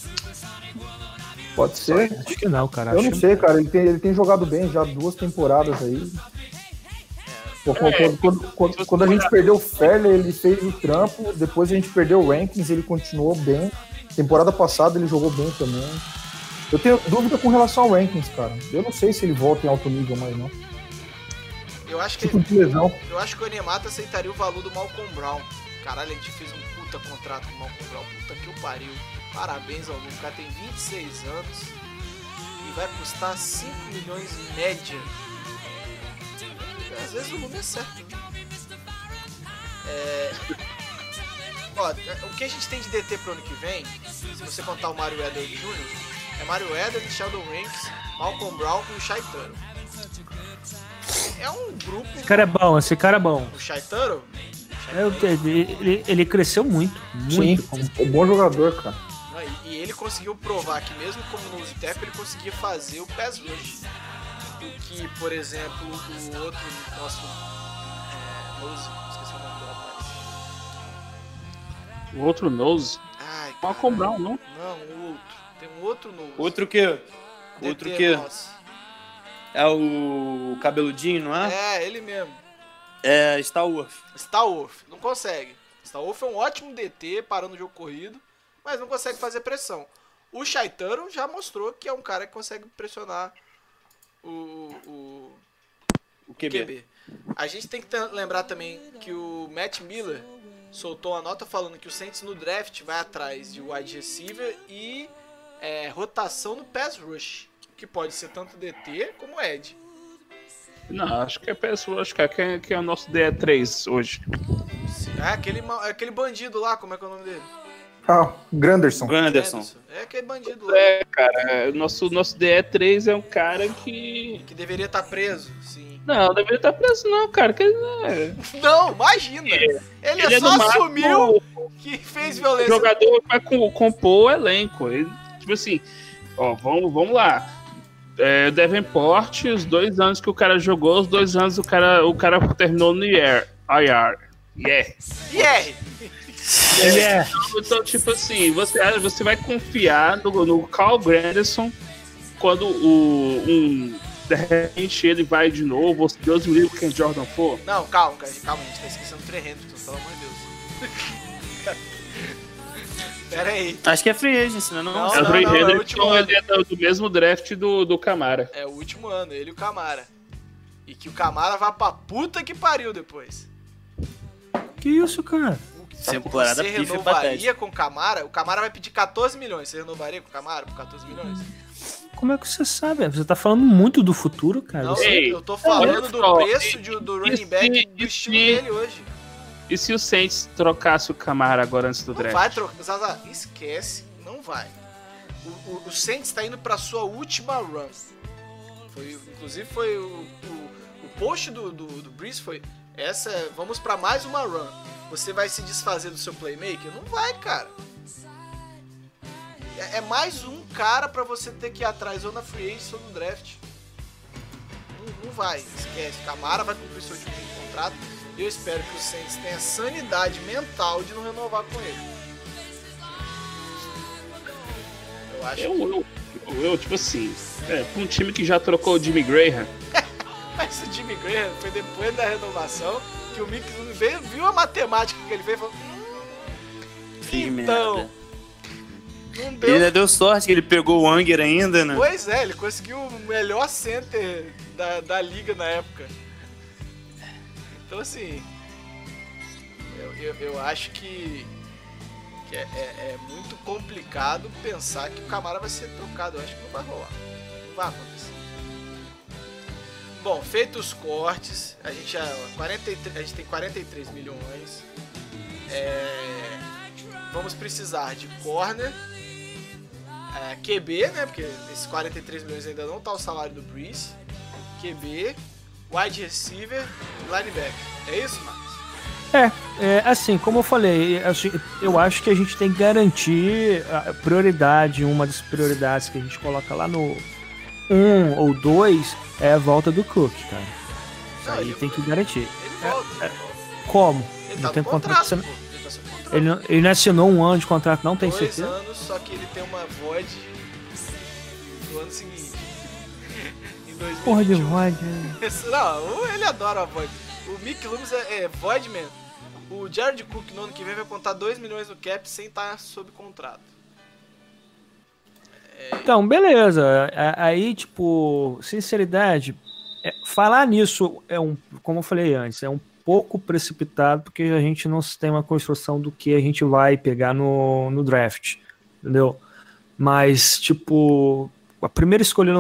Pode ser. Acho que não, cara. Eu não sei, cara. Ele tem jogado bem já 2 temporadas aí. Quando a gente perdeu o Fairley, ele fez o trampo. Depois a gente perdeu o Rankins, ele continuou bem. Temporada passada ele jogou bem também. Eu tenho dúvida com relação ao Rankins, cara. Eu não sei se ele volta em alto nível mais não. Eu acho que eu acho que o Onyemata aceitaria o valor do Malcolm Brown. Caralho, a gente fez um puta contrato com o Malcolm Brown. Puta que o pariu. Parabéns ao Lu. O cara tem 26 anos e vai custar 5 milhões em média. Às vezes o número é certo. Ó, o que a gente tem de DT pro ano que vem, se você contar o Mario Edwards Jr., é Mario Edwards, Sheldon Ranks, Malcolm Brown e o Shai Tuttle. É um grupo... Esse cara é bom. O Shai Tuttle? Ele cresceu muito. Muito. Sim, é um bom jogador, cara. E ele conseguiu provar que mesmo como nose tackle, ele conseguia fazer o pass rush. O que, por exemplo, o outro nosso nose... Esqueci o nome do rapaz. O outro nose? Ai, Malcolm Brown, não? Não, o outro. Tem um outro nose. Outro que? DT Outro que? Nosso. É o cabeludinho, não é? É, ele mesmo. É Stallworth. Stallworth, não consegue. Stallworth é um ótimo DT parando o jogo corrido, mas não consegue fazer pressão. O Shai Tuttle já mostrou que é um cara que consegue pressionar o QB. A gente tem que lembrar também que o Matt Miller soltou uma nota falando que o Saints no draft vai atrás de wide receiver e rotação no pass rush, que pode ser tanto DT como Ed. Não, acho que que é o nosso DE3 hoje. Aquele bandido lá, como é que é o nome dele? Granderson. É aquele bandido lá. Cara, nosso DE3 é um cara que deveria estar preso, sim. Não, deveria estar preso não, cara. Que não, imagina. Ele só assumiu que fez violência. O jogador vai compor o elenco. Ele, tipo assim, ó, vamos lá. Davenport, os 2 anos que o cara jogou, os 2 anos o cara terminou no IR. Então, tipo assim, você vai confiar no Carl Granderson quando de repente ele vai de novo, ou se Deus me livre quem Jordan for. Não, calma, a gente tá esquecendo o Trey Hendrickson, pelo amor de Deus. Pera aí. Acho que é free agency, né? Não, é o último ano. Ele é do mesmo draft do Camara. É o último ano, ele e o Camara. E que o Camara vá pra puta que pariu depois. Que isso, cara? Temporada você renovaria com o Camara? O Camara vai pedir 14 milhões. Você renovaria com o Camara por 14 milhões? Como é que você sabe? Você tá falando muito do futuro, cara. Não, eu tô falando do preço do running back do estilo dele hoje. E se o Saints trocasse o Camara agora antes do draft? Não vai trocar. Zaza, esquece. Não vai. O Saints tá indo pra sua última run. Inclusive foi o post do Breeze foi... vamos pra mais uma run. você vai se desfazer do seu playmaker? Não vai, cara. É mais um cara pra você ter que ir atrás ou na free agent ou no draft. Não vai, esquece. Camara vai cumprir seu último contrato. Eu espero que o Saints tenha sanidade mental de não renovar com ele. Eu acho eu tipo assim, pra um time que já trocou o Jimmy Graham. Mas o Jimmy Graham foi depois da renovação que o Mick viu a matemática que ele fez e falou: então, não deu. Ele ainda deu sorte que ele pegou o Anger ainda, né? Pois é, ele conseguiu o melhor center da liga na época. Então assim, eu acho que é muito complicado pensar que o Camara vai ser trocado. Eu acho que não vai rolar. Não vai acontecer. Bom, feitos os cortes, a gente tem 43 milhões. Vamos precisar de corner, QB, né? Porque esses 43 milhões ainda não tá o salário do Breeze. QB, wide receiver e linebacker. É isso, Marcos? Assim, como eu falei, eu acho que a gente tem que garantir a prioridade, uma das prioridades que a gente coloca lá no 1 ou 2 é a volta do Cook, cara. Isso aí tem que garantir. Ele volta. Como? Ele Não tá tem no contrato. contrato, pô. Ele tá sob contrato. Ele não assinou 1 ano de contrato, não tem 2 certeza? anos, só que ele tem uma void no ano seguinte. Em 2021. Porra de void. Não, ele adora a void. O Mick Loomis é void mesmo. O Jared Cook no ano que vem vai contar 2 milhões no cap sem estar sob contrato. Então, beleza. Aí, tipo, sinceridade, falar nisso como eu falei antes, é um pouco precipitado porque a gente não tem uma construção do que a gente vai pegar no draft, entendeu? Mas, tipo, a primeira escolha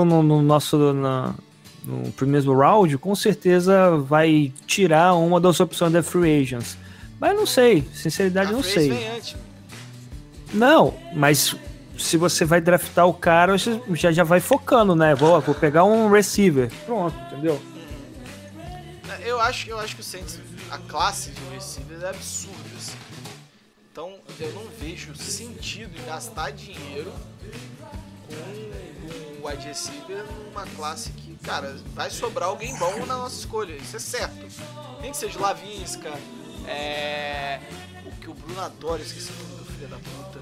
no primeiro round, com certeza vai tirar uma das opções da free agents. Mas não sei, sinceridade, não sei. Vem antes. Não, mas se você vai draftar o cara, você já vai focando, né? Vou pegar um receiver. Pronto, entendeu? Eu acho que o Saints, a classe de receivers é absurda, assim. Então eu não vejo sentido em gastar dinheiro com o wide receiver numa classe que, cara, vai sobrar alguém bom na nossa escolha. Isso é certo. Nem que seja o Lavinsca, o que o Bruno adora, esqueci o nome do filho da puta.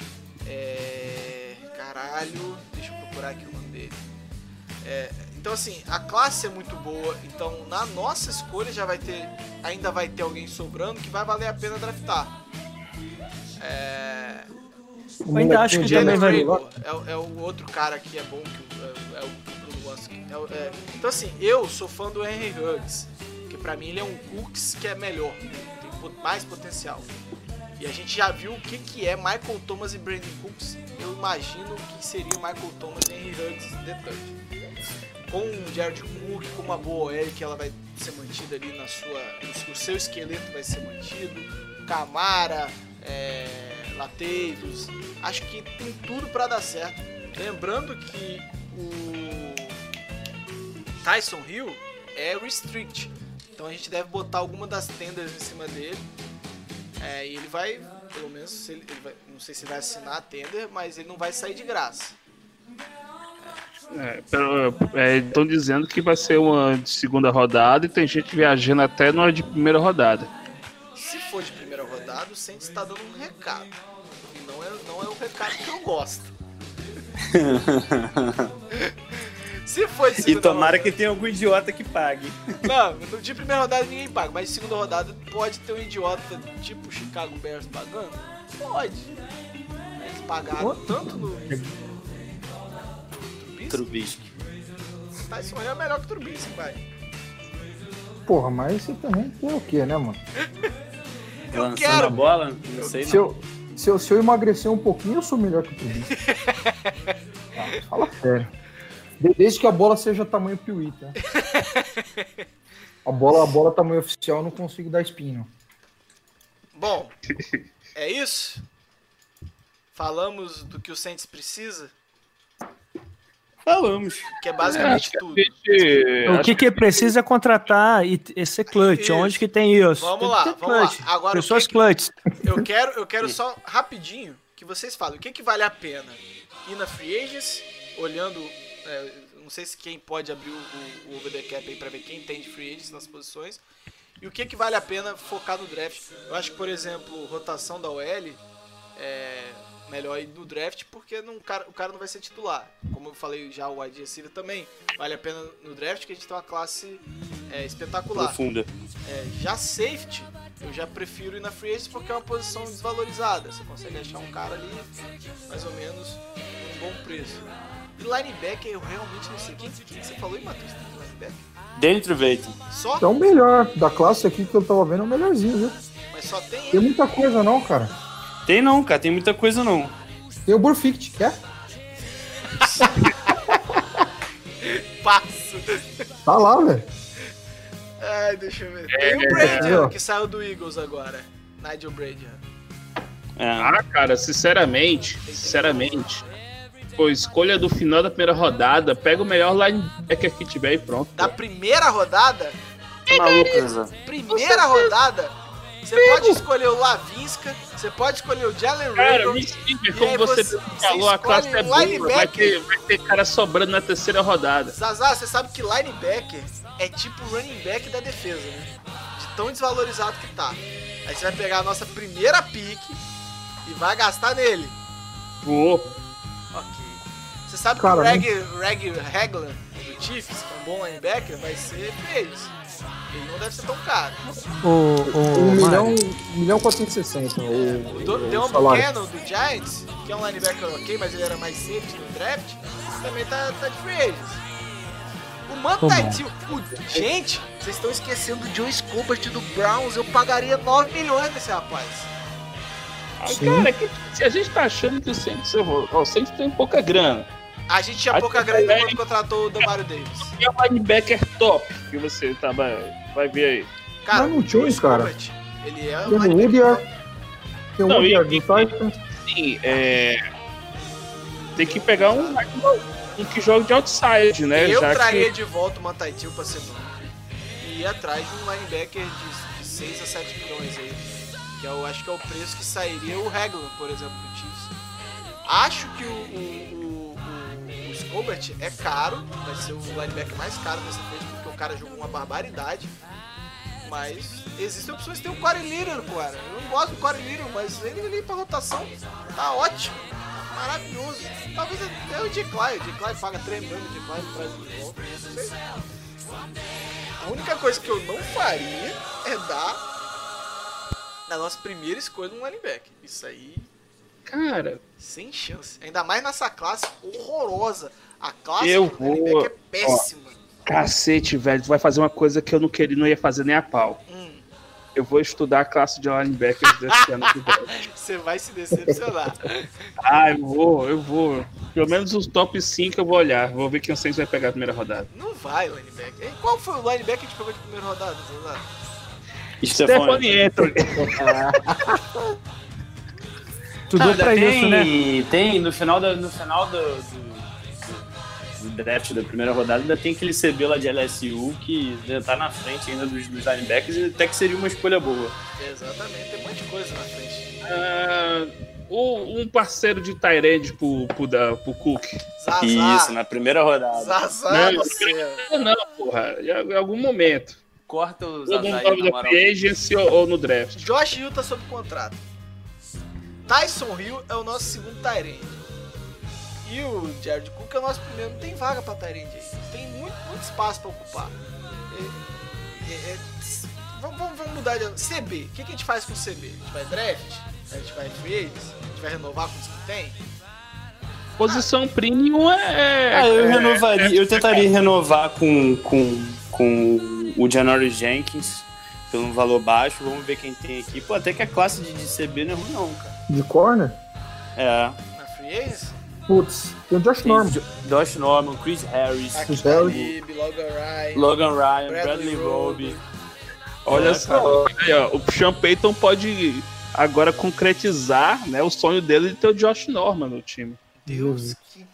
Caralho, deixa eu procurar aqui o nome dele. Então assim, a classe é muito boa, então na nossa escolha ainda vai ter alguém sobrando que vai valer a pena draftar. Eu ainda acho que também vai... É o outro cara que é bom, que é o Bruno gosta. Então assim, eu sou fã do Henry Hughes, que pra mim ele é um Cooks que é melhor, tem mais potencial. E a gente já viu o que é Michael Thomas e Brandon Cooks. Eu imagino o que seria Michael Thomas e Henry Hughes Detroit. Com o Jared Cook, com uma boa OL que ela vai ser mantida ali o seu esqueleto vai ser mantido. Camara, Latavius, acho que tem tudo pra dar certo. Lembrando que o Tyson Hill é restrict, então a gente deve botar alguma das tenders em cima dele. E ele vai, pelo menos, não sei se vai assinar a tender, mas ele não vai sair de graça. Estão dizendo que vai ser uma de segunda rodada e tem gente viajando até numa de primeira rodada. Se for de primeira rodada, o Saints está dando um recado. E não é o recado que eu gosto. Se for de segunda E tomara rodada, que tenha algum idiota que pague. Não, de primeira rodada ninguém paga, mas de segunda rodada pode ter um idiota tipo o Chicago Bears pagando? Pode. Eles pagaram tanto no Trubisky. Tyson Hill é melhor que o Trubisky, vai. Porra, mas você também quer o quê, né, mano? Lançando quero. a bola? Não sei não. Se eu emagrecer um pouquinho, eu sou melhor que o Trubisky. Fala sério. Desde que a bola seja tamanho Piuí, tá? A bola tamanho oficial eu não consigo dar espinho. Bom, é isso? Falamos do que o Saints precisa? Falamos. Que é basicamente tudo. O que precisa é contratar e ser clutch. Isso. Onde que tem isso? Vamos Tem lá, que ter vamos lá. clutch. Agora, Pessoas o que clutch. Eu quero só rapidinho que vocês falem. O que vale a pena? Ir na Free Agents, olhando... não sei se quem pode abrir o Over the Cap aí pra ver quem tem de Free Agents nas posições. E o que vale a pena focar no draft. Eu acho que, por exemplo, rotação da OL é melhor ir no draft porque o cara não vai ser titular. Como eu falei já, o wide receiver também vale a pena no draft, que a gente tem uma classe espetacular. Profunda. Já safety, eu já prefiro ir na free agents porque é uma posição desvalorizada. Você consegue achar um cara ali, mais ou menos, com um bom preço. E linebacker, eu realmente não sei. Quem você falou aí, Matheus? Tem de linebacker? Danny Trevathan. Só? É o melhor da classe aqui que eu tava vendo, é o melhorzinho, viu? Mas só tem Tem ele. muita coisa não, cara. Tem não, cara. Tem muita coisa não. Tem o Burfict, quer? Passo. Tá lá, velho. Ai, deixa eu ver. Tem o Brady, que saiu do Eagles agora. Nigel Brady. Cara, sinceramente, pô, escolha do final da primeira rodada, pega o melhor linebacker que tiver e pronto. Da primeira rodada? Maluco, Primeira rodada? Você pode escolher o Laviska, você pode escolher o Jalen Cara, Reagor. me explica, como você falou, a classe é boa, vai ter cara sobrando na terceira rodada. Zazá, você sabe que linebacker é tipo running back da defesa, né? De tão desvalorizado que tá. Aí você vai pegar a nossa primeira pick e vai gastar nele. Vou. Ok. Você sabe Cara, que o Reg Hagler do Chiefs, que é um bom linebacker, vai ser preso. Ele não deve ser tão caro. 1 milhão 460. O Deon Buchanan do Giants, que é um linebacker ok, mas ele era mais safety no draft, também tá de free agents. O Mantaitil, gente, vocês estão esquecendo o Joe Scobart do Browns. Eu pagaria 9 milhões nesse rapaz. Cara, se a gente tá achando que o Saints tem pouca grana. A gente tinha pouca grana quando contratou o Demario Davis. E é o linebacker top que você vai ver aí. Cara, Mas não o Joe tinha, cara. Scobart, ele é Tem um o linebacker Woodard. top. Tem o Não, Woodard do Titans. Sim, tem que pegar um que joga de outside, né? Eu já traria que... de volta o Mantaitil pra ser banco. E ir atrás de um linebacker de 6 a 7 milhões aí. Que eu acho que é o preço que sairia o Hagler, por exemplo, do Chiefs. Acho que o Scobart é caro, vai ser o linebacker mais caro dessa vez, porque o cara jogou uma barbaridade. Mas existem opções, tem o Corey Littler, cara. Eu não gosto do Corey Littler, mas ele ali pra rotação tá ótimo. Maravilhoso. Talvez até o Decline. O Decline paga 3 milhões, o Decline traz de volta. Não sei. A única coisa que eu não faria é dar na nossa primeira escolha um linebacker. Isso aí, Cara, sem chance. Ainda mais nessa classe horrorosa. A classe Eu do linebacker é péssima. cacete, velho, tu vai fazer uma coisa que eu não ia fazer nem a pau. Eu vou estudar a classe de linebackers desse ano que vem. Você vai se decepcionar. Eu vou. Pelo menos os top 5 eu vou olhar. Vou ver quem o Saints vai pegar na primeira rodada. Não vai, linebacker. E qual foi o linebacker que a gente pegou de primeira rodada? Stephanie Anthony. Tudo Ainda pra isso, né? Tem, no final do draft da primeira rodada, ainda tem aquele CB lá de LSU que ainda tá na frente ainda dos linebackers e até que seria uma escolha boa. Exatamente, tem um monte de coisa na frente. Um parceiro de Tyrande pro Cook. Zazá. Isso, na primeira rodada. Zazá, Não, porra. Em algum momento. Corta os Ou no nome da free agency ou no draft. Josh Hill tá sob contrato. Tyson Hill é o nosso segundo Tyrande. E o Jared Cook é o nosso primeiro. Não tem vaga pra Tyrande aí. Tem muito espaço pra ocupar. Vamos mudar de... CB. O que a gente faz com o CB? A gente vai draft? A gente vai free agents? A gente vai renovar com os que tem? Posição premium eu renovaria. Eu tentaria renovar com o Janoris Jenkins pelo valor baixo. Vamos ver quem tem aqui. Pô, até que a classe de CB não é ruim não, cara. De corner? Na free agents? Putz, tem o Josh Norman. Josh Norman, Chris Harris, Logan Ryan, Bradley Roby. Olha só, aí, ó, o Sean Payton pode agora concretizar, né, o sonho dele de ter o Josh Norman no time. Deus, que...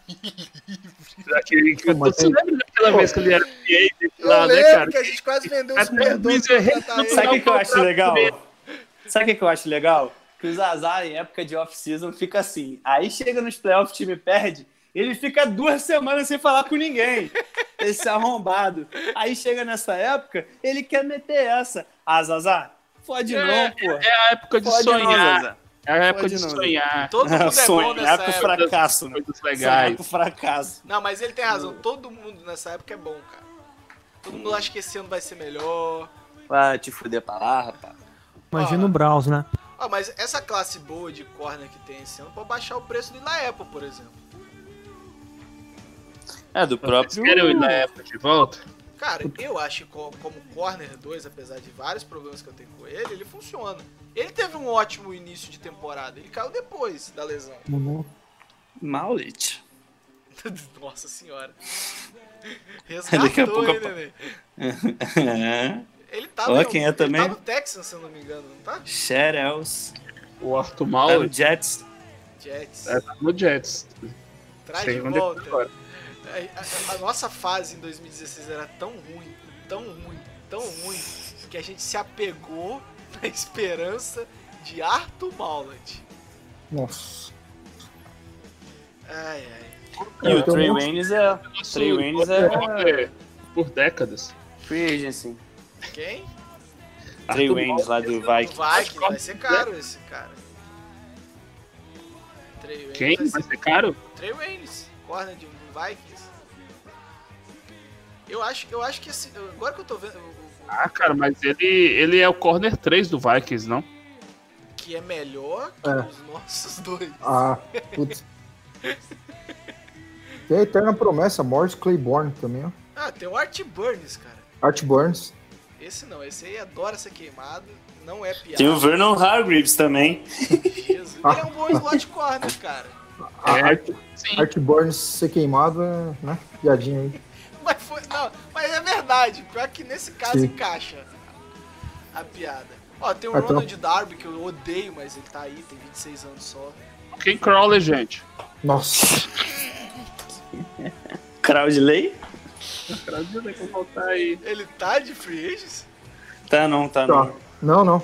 Você lembra daquela vez que ele era PA Eu lá, né, lembro cara? que a gente quase vendeu os Até perdões o Wizard pra contratar Sabe o ele. que eu acho legal? Sabe o que eu acho legal? Que o Zazar, em época de off-season, fica assim. Aí chega nos playoffs, o time perde, ele fica 2 semanas sem falar com ninguém. Esse arrombado. Aí chega nessa época, ele quer meter essa. Ah, Zazar, fode não, pô. É a época de Fode não, sonhar. Zazar. É a época Pode de não. sonhar. Todo mundo é bom Sonhar nessa com época. fracasso, né? Coisas Sonhar legais. com fracasso. Não, mas ele tem razão. Todo mundo nessa época é bom, cara. Todo mundo acha que esse ano vai ser melhor. Vai te fuder pra lá, rapaz. Imagina o Browns, né? Ó, mas essa classe boa de corner que tem esse ano pode baixar o preço do Apple, por exemplo. É, do Vocês próprio... querem ir na época de volta? Cara, eu acho que como corner 2, apesar de vários problemas que eu tenho com ele funciona. Ele teve um ótimo início de temporada. Ele caiu depois da lesão. Maulet. Nossa senhora. Daqui a Resgatou, pouco hein, eu- neném? Ele tá, Ó, quem é também? Ele tá no Texans, se eu não me engano, não tá? Sherels. O Arthur Tá no Mauer Jets. Jets. tá no Jets. Traz Sei de onde é que volta. agora. A nossa fase em 2016 era tão ruim, que a gente se apegou na esperança de Arthur Maulet. Nossa. Ai. E o Então, Trey muito- Waynes é... Trey Waynes é... Por décadas. Free agency. Quem? Trey Arthur Waynes lá do O Vikings. Vikings, vai ser caro esse cara. Trey Waynes Quem? Vai ser caro? Trey Waynes, corner de Vikings. Eu acho que esse, agora que eu tô vendo Ah, cara, mas ele é o corner 3 do Vikings, não? que é melhor que É. os nossos dois. Ah, putz. Tem a eterna promessa, Morris Claiborne também, ó. Ah, tem o Art Burns, cara. Art Burns. Esse não, esse aí adora ser queimado, não é piada. Tem o Vernon Hargreaves também. Jesus. Ele é um bom slot corner, cara. Art Burns ser queimado é, né? Piadinha aí. Mas é verdade. Pior que nesse caso Sim. encaixa a piada. Ó, tem o Então- Ronald Darby, que eu odeio, mas ele tá aí, tem 26 anos só. Quem Crawler, gente? Nossa. Crowdley? Crawler que voltar aí. Ele tá de free agents? Tá não. Tá. Não.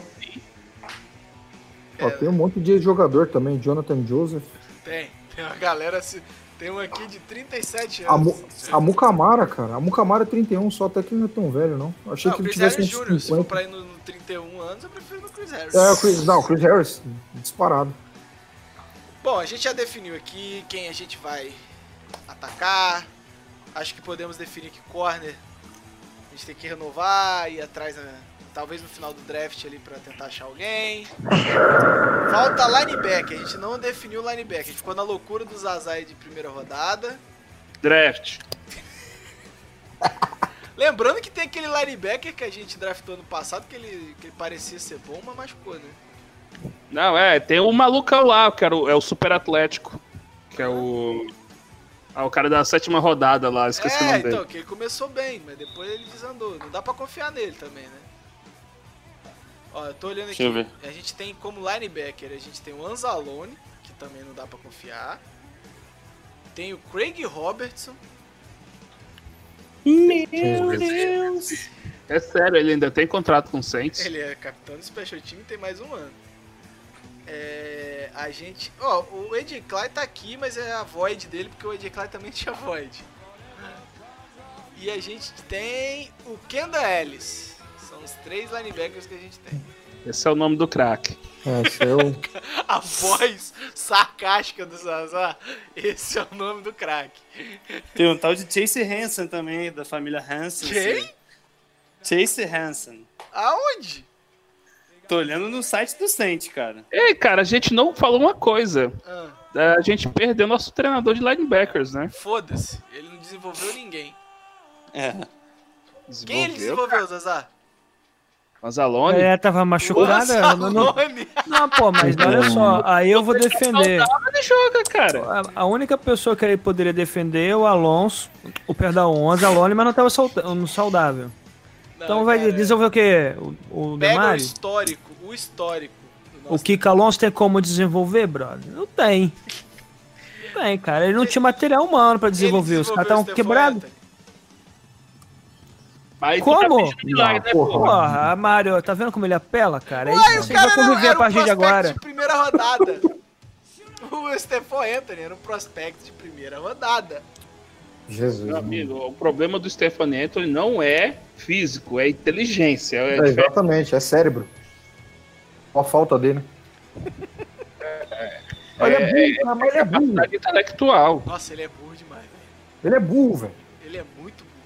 Ó, tem um monte de jogador também, Jonathan Joseph. Tem uma galera, tem um aqui de 37 A, anos. A Mucamara, cara. A Mucamara é 31, só até que ele não é tão velho, não. Achei Não, que ele Chris tivesse Harris uns Jr., se for 50. pra ir no 31 anos, eu prefiro no Chris Harris. É, o Chris Harris, disparado. Bom, a gente já definiu aqui quem a gente vai atacar. Acho que podemos definir que corner a gente tem que renovar, ir atrás, talvez no final do draft ali pra tentar achar alguém. Falta linebacker, a gente não definiu o linebacker, a gente ficou na loucura do Zazai de primeira rodada. Draft. Lembrando que tem aquele linebacker que a gente draftou ano passado, que ele parecia ser bom, mas machucou, né? Não, tem um malucão lá, que é o Super Atlético. Que é o... o cara da 7ª rodada lá, esqueci o nome dele. Então, que ele começou bem, mas depois ele desandou. Não dá pra confiar nele também, né? Ó, eu tô olhando aqui. Deixa eu ver. A gente tem como linebacker, a gente tem o Anzalone, que também não dá pra confiar. Tem o Craig Robertson. Meu Deus. É sério, ele ainda tem contrato com o Saints. Ele é capitão do Special Team e tem mais um ano. A gente... Ó, o AJ Klein tá aqui, mas é a void dele, porque o AJ Klein também tinha void. E a gente tem o Kendall Ellis. São os 3 linebackers que a gente tem. Esse é o nome do craque. Esse é o... A voz sarcástica do Zazar, esse é o nome do craque. Tem um tal de Chase Hansen também, da família Hansen. Quem? Chase Hansen. Aonde? Tô olhando no site do Saints, cara. Ei, cara, a gente não falou uma coisa. Ah, A gente perdeu nosso treinador de linebackers, né? foda-se, ele não desenvolveu ninguém. É. Quem ele desenvolveu, Zazar? Anzalone? Tava machucada. Não, Anzalone. não, pô, mas olha só, aí eu vou defender. Ele joga, cara. A única pessoa que ele poderia defender é o Alonso, o Anzalone, mas não tava saudável. Então vai desenvolver o quê? O Pega Demari? o histórico. do O nosso- Kiko Alonso tem como desenvolver, brother? Não tem. bem, cara. Ele não tinha material humano pra desenvolver. Os caras estavam quebrados. Aí Como? tu tá pedindo milagre, né, porra? Porra, Mário, tá vendo como ele apela, cara? Uai, Isso, você vai conviver a partir de agora. De primeira rodada. O Stephon Anthony era um prospecto de primeira rodada. Jesus. Meu amigo, o problema do Stephen Anthony não é físico, é inteligência. Exatamente, é cérebro. Qual a falta dele? Ele é burro, cara, mas ele é burro. capacidade intelectual. Nossa, ele é burro demais, velho. Ele é burro, velho. Ele é muito burro.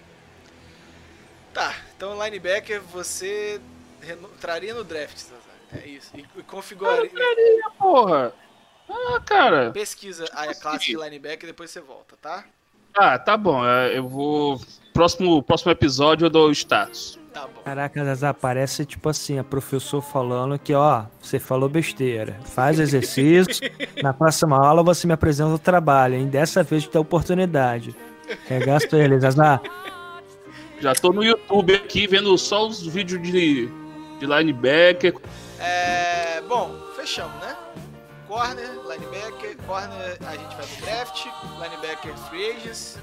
Tá, então linebacker você entraria no draft, Cesar. É isso. E configuraria. Porra. Ah, cara. Pesquisa a classe de linebacker e depois você volta, tá? Ah, tá bom. Eu vou. Próximo episódio eu dou o status. Tá bom. Caraca, Zazá, parece tipo assim, a professor falando que, ó, você falou besteira. Faz exercício, na próxima aula você me apresenta o trabalho, hein? Dessa vez tem oportunidade. Regasto ele, Zazá. Já tô no YouTube aqui vendo só os vídeos de linebacker. Bom, fechamos, né? Corner, linebacker, corner a gente vai pro draft, linebacker free agents,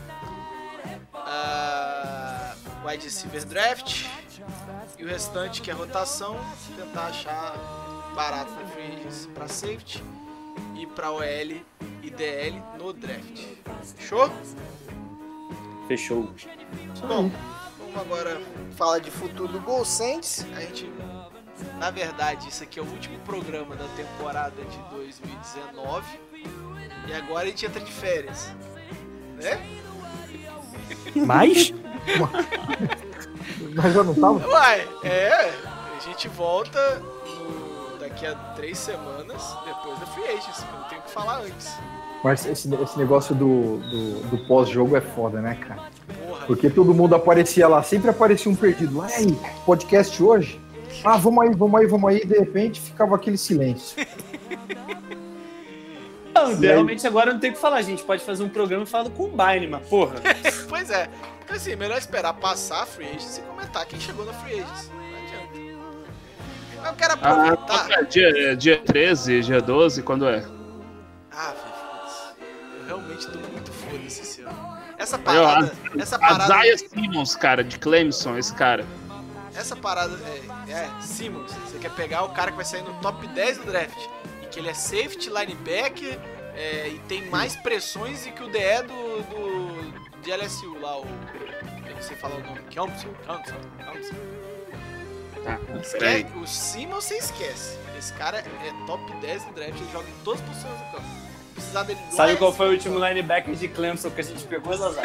wide receiver draft e o restante que é rotação, tentar achar barato na free agents pra safety e pra OL e DL no draft. Fechou? Fechou. Bom, vamos agora falar de futuro do Gol Saints. A gente, na verdade, isso aqui é o último programa da temporada de 2019 e agora a gente entra de férias, né? Mas? Mas eu não tava? Uai, a gente volta daqui a 3 semanas depois da Free Agents, eu não tenho o que falar antes. Mas esse negócio do pós-jogo é foda, né, cara? Porra. Porque todo mundo aparecia lá, sempre aparecia um perdido. Aí, podcast hoje? Ah, vamos aí, e de repente ficava aquele silêncio. Não, realmente agora não tem o que falar, a gente pode fazer um programa falando com o Combine, mas porra. Pois é, então assim, melhor esperar passar a Free Agents e comentar quem chegou na Free Agents. Não adianta. Mas eu quero aproveitar. Dia 13, dia 12, quando é? Ah, velho, foda-se. Eu realmente tô muito foda-se esse ano. Essa parada. Isaiah Simmons, cara, de Clemson, esse cara. Essa parada Simmons. Você quer pegar o cara que vai sair no top 10 do draft. E que ele é safety, linebacker e tem mais pressões do que o DE de LSU lá, eu não sei falar o nome. Thompson. O Simmons você esquece. Esse cara é top 10 do draft, ele joga em todas as posições do campo. Precisar dele. Sabe qual foi o último linebacker de Clemson que a gente pegou, Zazá?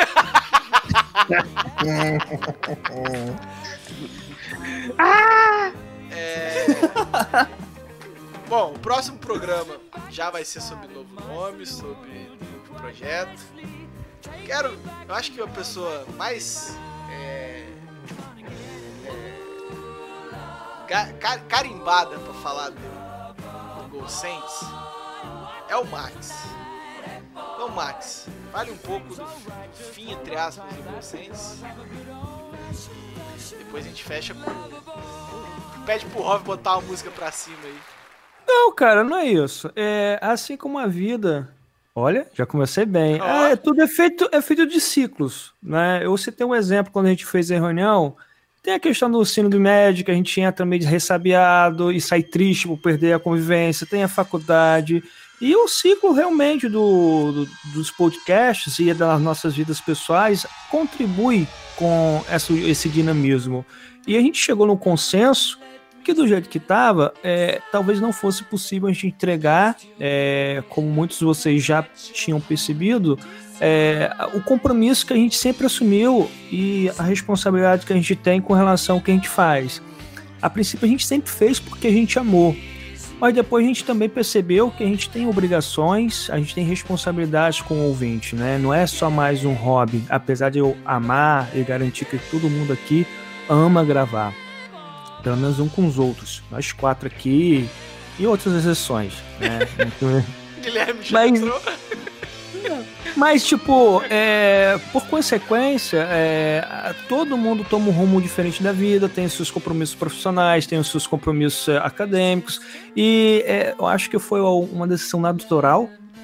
Bom, o próximo programa já vai ser sobre novo nome, sobre novo projeto. Eu acho que a pessoa mais carimbada pra falar do Gol Saints é o Max. Então, Max, fale um pouco do fim, entre aspas, do Gol Saints. E depois a gente fecha com... Pede pro Rov botar uma música pra cima aí. Não, cara, não é isso. É assim como a vida. Olha, já comecei bem. Tudo é feito de ciclos, né? Eu citei um exemplo quando a gente fez a reunião. Tem a questão do sino do médico, a gente entra meio ressabiado e sai triste por perder a convivência. Tem a faculdade. E o ciclo realmente dos podcasts e das nossas vidas pessoais contribui com esse dinamismo. E a gente chegou num consenso que do jeito que estava, talvez não fosse possível a gente entregar, como muitos de vocês já tinham percebido, o compromisso que a gente sempre assumiu e a responsabilidade que a gente tem com relação ao que a gente faz. A princípio a gente sempre fez porque a gente amou, mas depois a gente também percebeu que a gente tem obrigações, a gente tem responsabilidades com o ouvinte, né? Não é só mais um hobby, apesar de eu amar e garantir que todo mundo aqui ama gravar. Pelo menos um com os outros. Nós 4 aqui e outras exceções, né? Guilherme já entrou. Mas, tipo, por consequência, todo mundo toma um rumo diferente da vida, tem os seus compromissos profissionais, tem os seus compromissos acadêmicos, e eu acho que foi uma decisão natural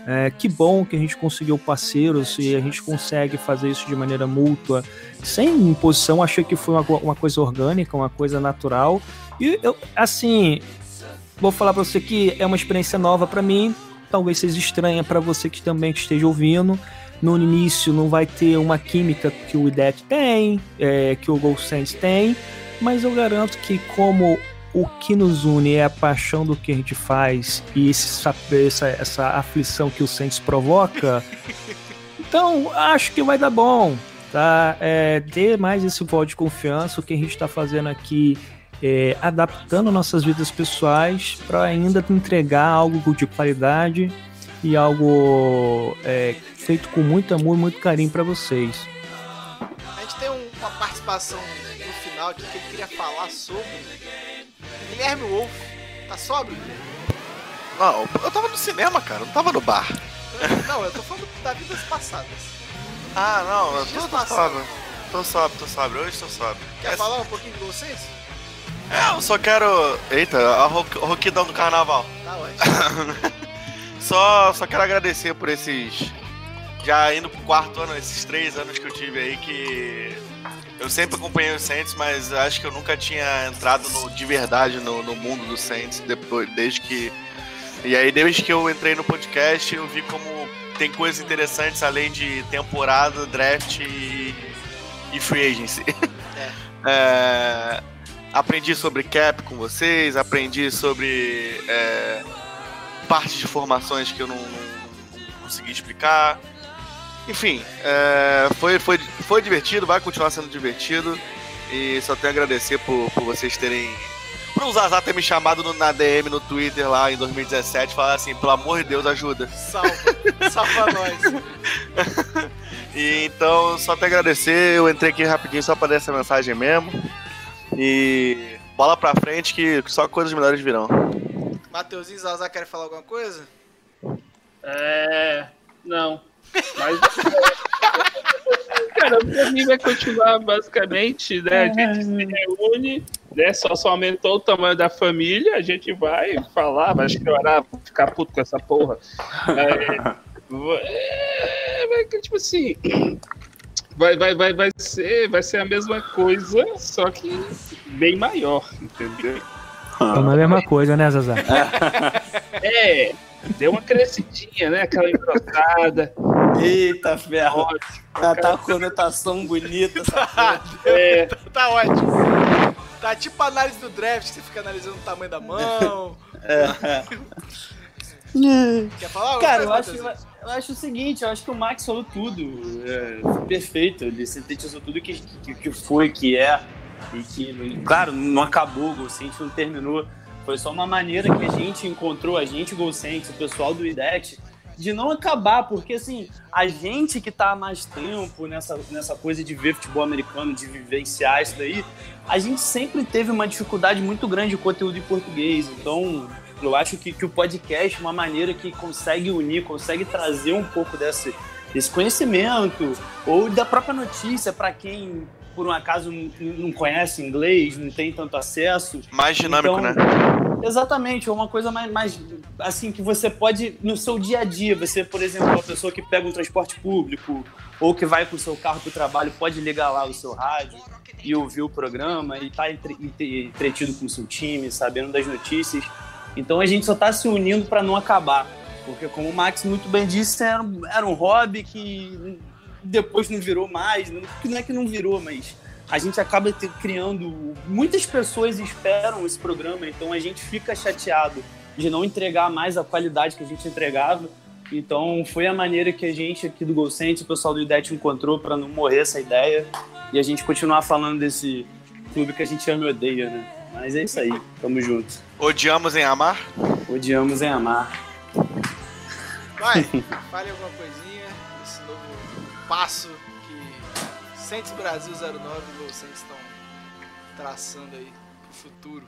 Que bom que a gente conseguiu parceiros e a gente consegue fazer isso de maneira mútua, sem imposição. Achei que foi uma coisa orgânica, uma coisa natural. E eu, assim, vou falar para você que é uma experiência nova para mim, talvez seja estranha para você que também esteja ouvindo. No início não vai ter uma química que o IDET tem, que o Gol Saints tem, mas eu garanto que como o que nos une é a paixão do que a gente faz e essa aflição que o Saints provoca, então acho que vai dar bom, tá? Ter mais esse voto de confiança, o que a gente está fazendo aqui, adaptando nossas vidas pessoais para ainda entregar algo de qualidade e algo feito com muito amor e muito carinho para vocês. A gente tem uma participação no final aqui que ele queria falar sobre Guilherme Wolff. Tá sóbrio? Não, eu tava no cinema, cara, eu não tava no bar. Não, eu tô falando da vidas passadas. Ah, não, eu tô sóbrio. Tô sóbrio, hoje tô sóbrio. Quer falar um pouquinho de vocês? Eu só quero... Eita, a roquidão do carnaval. Tá ótimo. Só quero agradecer por esses... Já indo pro 4º ano, esses 3 anos que eu tive aí, que... Eu sempre acompanhei o Saints, mas acho que eu nunca tinha entrado de verdade no mundo do Saints, desde que... E aí, desde que eu entrei no podcast, eu vi como tem coisas interessantes, além de temporada, draft e free agency. Aprendi sobre cap com vocês, aprendi sobre partes de formações que eu não consegui explicar. Enfim, foi divertido, vai continuar sendo divertido. E só tenho a agradecer por vocês terem... Por o Zazá ter me chamado na DM no Twitter lá em 2017 e falar assim, pelo amor de Deus, ajuda. Salva nós. E então, só te agradecer, eu entrei aqui rapidinho só pra dar essa mensagem mesmo. E bola pra frente que só coisas melhores virão. Mateuzinho e Zazá querem falar alguma coisa? Não. Mas... Cara, pra mim vai continuar basicamente, né? A gente se reúne, né? Só aumentou o tamanho da família, a gente vai falar, vai chorar, ficar puto com essa porra. Tipo assim, vai ser a mesma coisa, só que bem maior, entendeu? Não é a mesma coisa, né, Zazá? Deu uma crescidinha, né? Aquela engrossada. Eita, ferro. Tá com conotação bonita. Tá ótimo. Tá tipo a análise do draft, que você fica analisando o tamanho da mão. Quer falar? Cara, eu acho o seguinte, eu acho que o Max falou tudo. Perfeito, ele sintetizou tudo que foi, que é. E que, claro, não acabou, o Gol Saints não terminou. Foi só uma maneira que a gente encontrou, a gente, Gol Saints, o pessoal do IDET, de não acabar, porque assim, a gente que tá há mais tempo nessa coisa de ver futebol americano, de vivenciar isso daí, a gente sempre teve uma dificuldade muito grande de conteúdo em português. Então, eu acho que o podcast é uma maneira que consegue unir, consegue trazer um pouco desse conhecimento, ou da própria notícia para quem, por um acaso, não conhece inglês, não tem tanto acesso. Mais dinâmico, então, né? Exatamente, é uma coisa mais assim, que você pode, no seu dia a dia, você, por exemplo, uma pessoa que pega um transporte público ou que vai com o seu carro para o trabalho, pode ligar lá o seu rádio e ouvir o programa e estar entretido com o seu time, sabendo das notícias. Então a gente só está se unindo para não acabar, porque como o Max muito bem disse, era um hobby que depois não virou mais, não é que não virou, mas a gente acaba criando... Muitas pessoas esperam esse programa, então a gente fica chateado de não entregar mais a qualidade que a gente entregava. Então foi a maneira que a gente aqui do Gol Saints, o pessoal do IDET encontrou para não morrer essa ideia e a gente continuar falando desse clube que a gente ama e odeia, né? Mas é isso aí, tamo junto. Odiamos em amar? Odiamos em amar. Vai, fale alguma coisinha desse novo passo que Saints Brasil 09 e Gol Saints estão traçando aí pro futuro.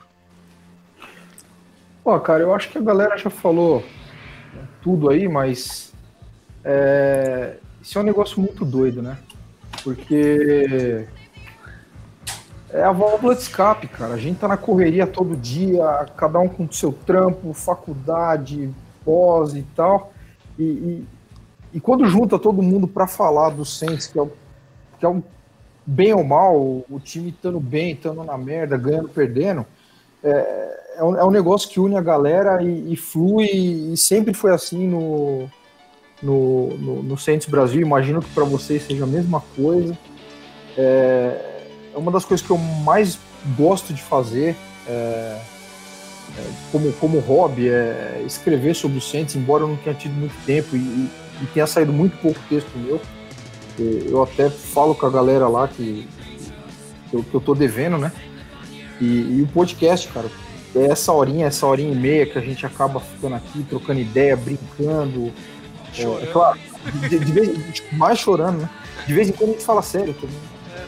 Pô, cara, eu acho que a galera já falou tudo aí, mas isso é um negócio muito doido, né? Porque é a válvula de escape, cara. A gente tá na correria todo dia, cada um com o seu trampo, faculdade, pós e tal. E quando junta todo mundo para falar do Saints, que é um bem ou mal, o time estando bem, estando na merda, ganhando, perdendo, é um negócio que une a galera e flui, e sempre foi assim no Saints Brasil. Imagino que para vocês seja a mesma coisa. É uma das coisas que eu mais gosto de fazer como hobby, é escrever sobre o Saints, embora eu não tenha tido muito tempo e tenha saído muito pouco texto meu. Eu até falo com a galera lá que eu tô devendo, né? E o podcast, cara, é essa horinha e meia que a gente acaba ficando aqui, trocando ideia, brincando. É claro, de vez, mais chorando, né? De vez em quando a gente fala sério também.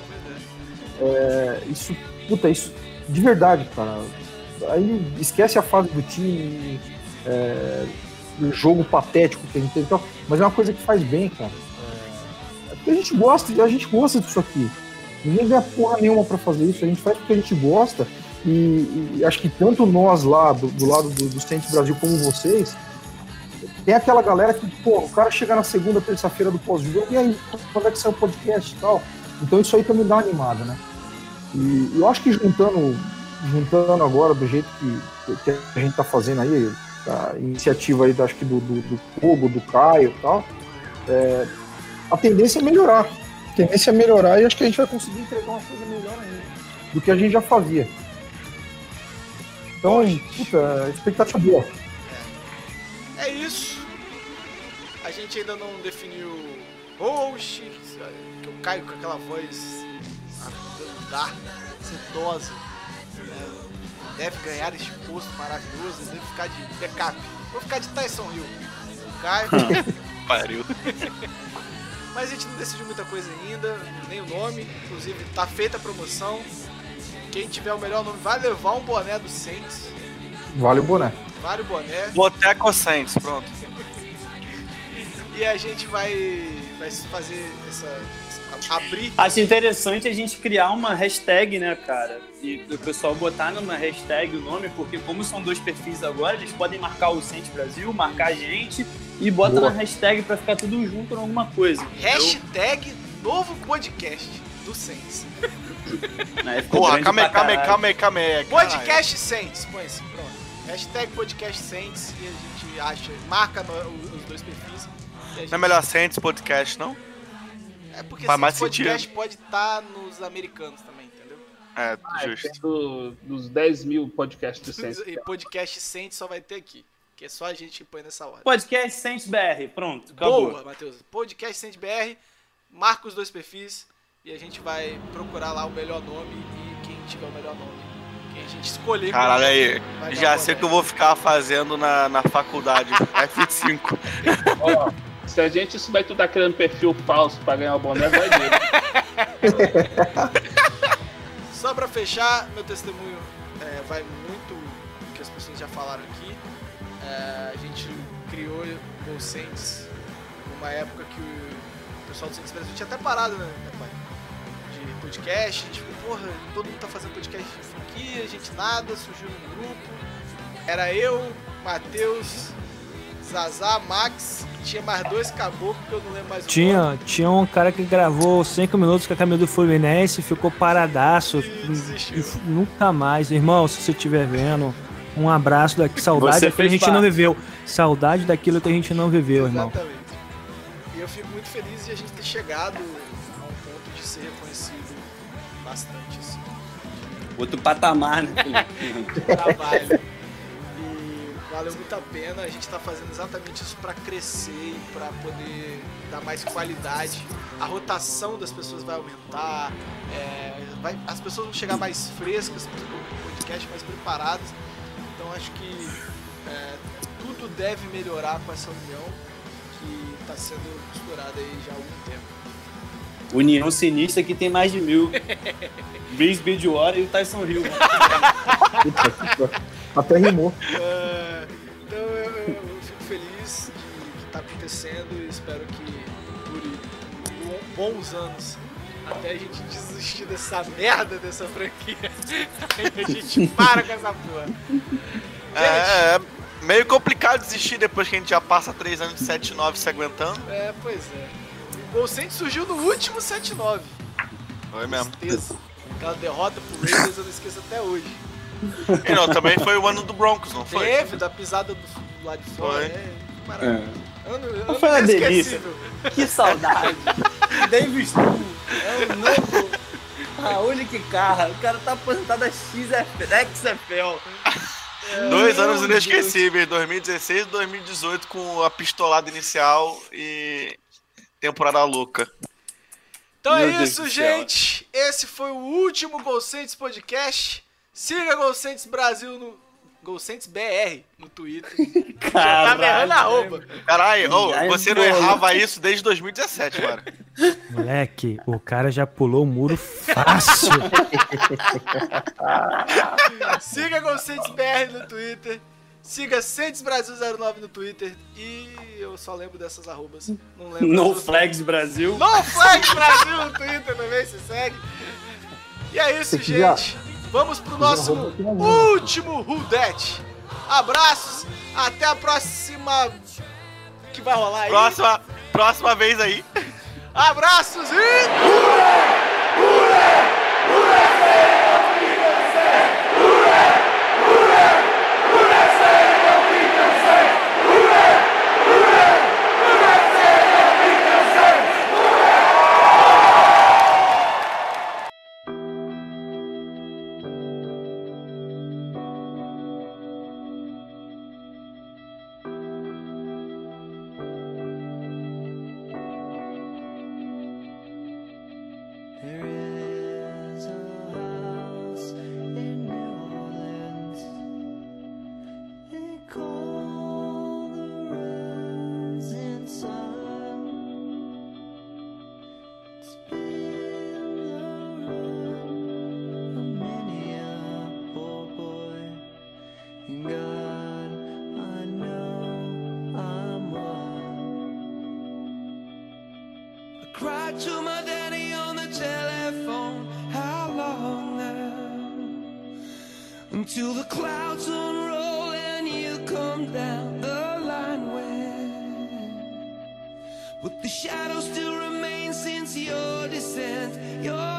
Isso, de verdade, cara. Aí esquece a fase do time, o jogo patético que a gente teve e tal, mas é uma coisa que faz bem, cara. Porque a gente gosta disso aqui. Ninguém ganha porra nenhuma pra fazer isso, a gente faz porque a gente gosta. E acho que tanto nós lá, do lado do Saints Brasil, como vocês, tem aquela galera que, pô, o cara chega na segunda, terça-feira do pós-jogo, e aí, quando é que sai o podcast e tal? Então isso aí também dá uma animada, né? E eu acho que juntando agora do jeito que a gente tá fazendo aí, a iniciativa aí, acho que do Hugo, do Caio e tal, a tendência é melhorar. E acho que a gente vai conseguir entregar uma coisa melhor ainda do que a gente já fazia. Então, expectativa boa. É isso. A gente ainda não definiu host, que eu caio com aquela voz sedosa. Deve ganhar este posto maravilhoso, deve ficar de backup. Vou ficar de Tyson Hill. O Caio. Pariu. Mas a gente não decidiu muita coisa ainda, nem o nome. Inclusive, tá feita a promoção. Quem tiver o melhor nome vai levar um boné do Saints. Vale o boné. Boteco Saints, pronto. E a gente vai fazer abrir. Acho interessante a gente criar uma hashtag, né, cara? E o pessoal botar numa hashtag o nome, porque como são 2 perfis agora, eles podem marcar o Saints Brasil, marcar a gente e bota na hashtag pra ficar tudo junto em alguma coisa. Hashtag novo podcast do Saints. Porra, calma aí. Podcast Saints, põe assim, pronto. Hashtag podcast Saints e a gente marca os 2 perfis. Não é melhor Saints Podcast, não? É porque faz mais podcast sentido. pode estar nos americanos também, entendeu? Justo. Dos 10 mil podcasts do Saints. E podcast Saints só vai ter aqui. Que é só a gente que põe nessa ordem. Podcast Saints BR, pronto, acabou. Boa, Matheus. Podcast Saints BR, marca os 2 perfis e a gente vai procurar lá o melhor nome e quem tiver o melhor nome, quem a gente escolher. Caralho, aí, já sei que eu vou ficar fazendo na faculdade, F5. Ó, se a gente souber que tu tá criando perfil falso pra ganhar o boné, vai ver. Só pra fechar, meu testemunho vai muito do que as pessoas já falaram aqui. A gente criou o Go Saints numa época que o pessoal do Saints Brasil tinha até parado, né, pai? De podcast. A gente falou, porra, todo mundo tá fazendo podcast de franquia, a gente nada, surgiu no grupo. Era eu, Matheus, Zazá, Max, tinha mais 2 caboclos que eu não lembro mais o nome. Tinha um cara que gravou 5 minutos com a camisa do Fluminense e ficou paradaço. Nunca mais. Irmão, se você estiver vendo, um abraço daqui. Saudade daquilo que a gente não viveu. Saudade daquilo que a gente não viveu, irmão. Exatamente. E eu fico muito feliz de a gente ter chegado a um ponto de ser reconhecido bastante, assim. Outro patamar, né? Trabalho. E valeu muito a pena. A gente tá fazendo exatamente isso pra crescer e pra poder dar mais qualidade. A rotação das pessoas vai aumentar. As pessoas vão chegar mais frescas pro podcast, mais preparadas. Então acho que tudo deve melhorar com essa união que está sendo costurada aí já há algum tempo. União sinistra que tem mais de 1000. Breeze Bridgewater e o Tyson Hill. Até rimou. Então eu fico feliz de que está acontecendo e espero que dure bons anos até a gente desistir dessa merda dessa franquia. A gente para com essa porra. Meio complicado desistir depois que a gente já passa 3 anos de 7-9 se aguentando. É, pois é. O Gol Saints surgiu no último 7-9. Foi mesmo. Tristeza. Aquela derrota pro Raiders eu não esqueço até hoje. E não, também foi o ano do Broncos, não foi? Teve, da pisada do lado de fora. Foi. É, maravilha. Ano Foi uma delícia. inesquecível. Que saudade. Davis Moon. É o novo Raul Kikarra. O cara tá aposentado da XFL. 2 anos inesquecíveis, 2016 e 2018 com a pistolada inicial e temporada louca. Então Meu é Deus isso, do céu. gente. Esse foi o último Gol Saints Podcast. Siga Gol Saints Brasil no Gol Saints BR no Twitter. Já tava errando a roupa. Caralho, Já você não embolou. errava isso desde 2017, cara. Moleque, o cara já pulou o muro fácil. Siga Gol Saints BR no Twitter. Siga Saints Brasil 09 no Twitter. E eu só lembro dessas arrobas. Não lembro. No das- Flags Brasil. No Flags Brasil no Twitter também, se segue. E é isso, Tem que já- gente. Vamos pro nosso arroba aqui na mão. último Who Dat. Abraços. Até a próxima. Que vai rolar aí. Próxima vez aí. Abraços e. There is a house in New Orleans. They call the rising sun. It's been the run of many a poor boy. And God, I know I'm one. I cried to my daddy on the telephone. How long now? Until the clouds unroll and you come down the line when. But the shadow still remains since your descent. Your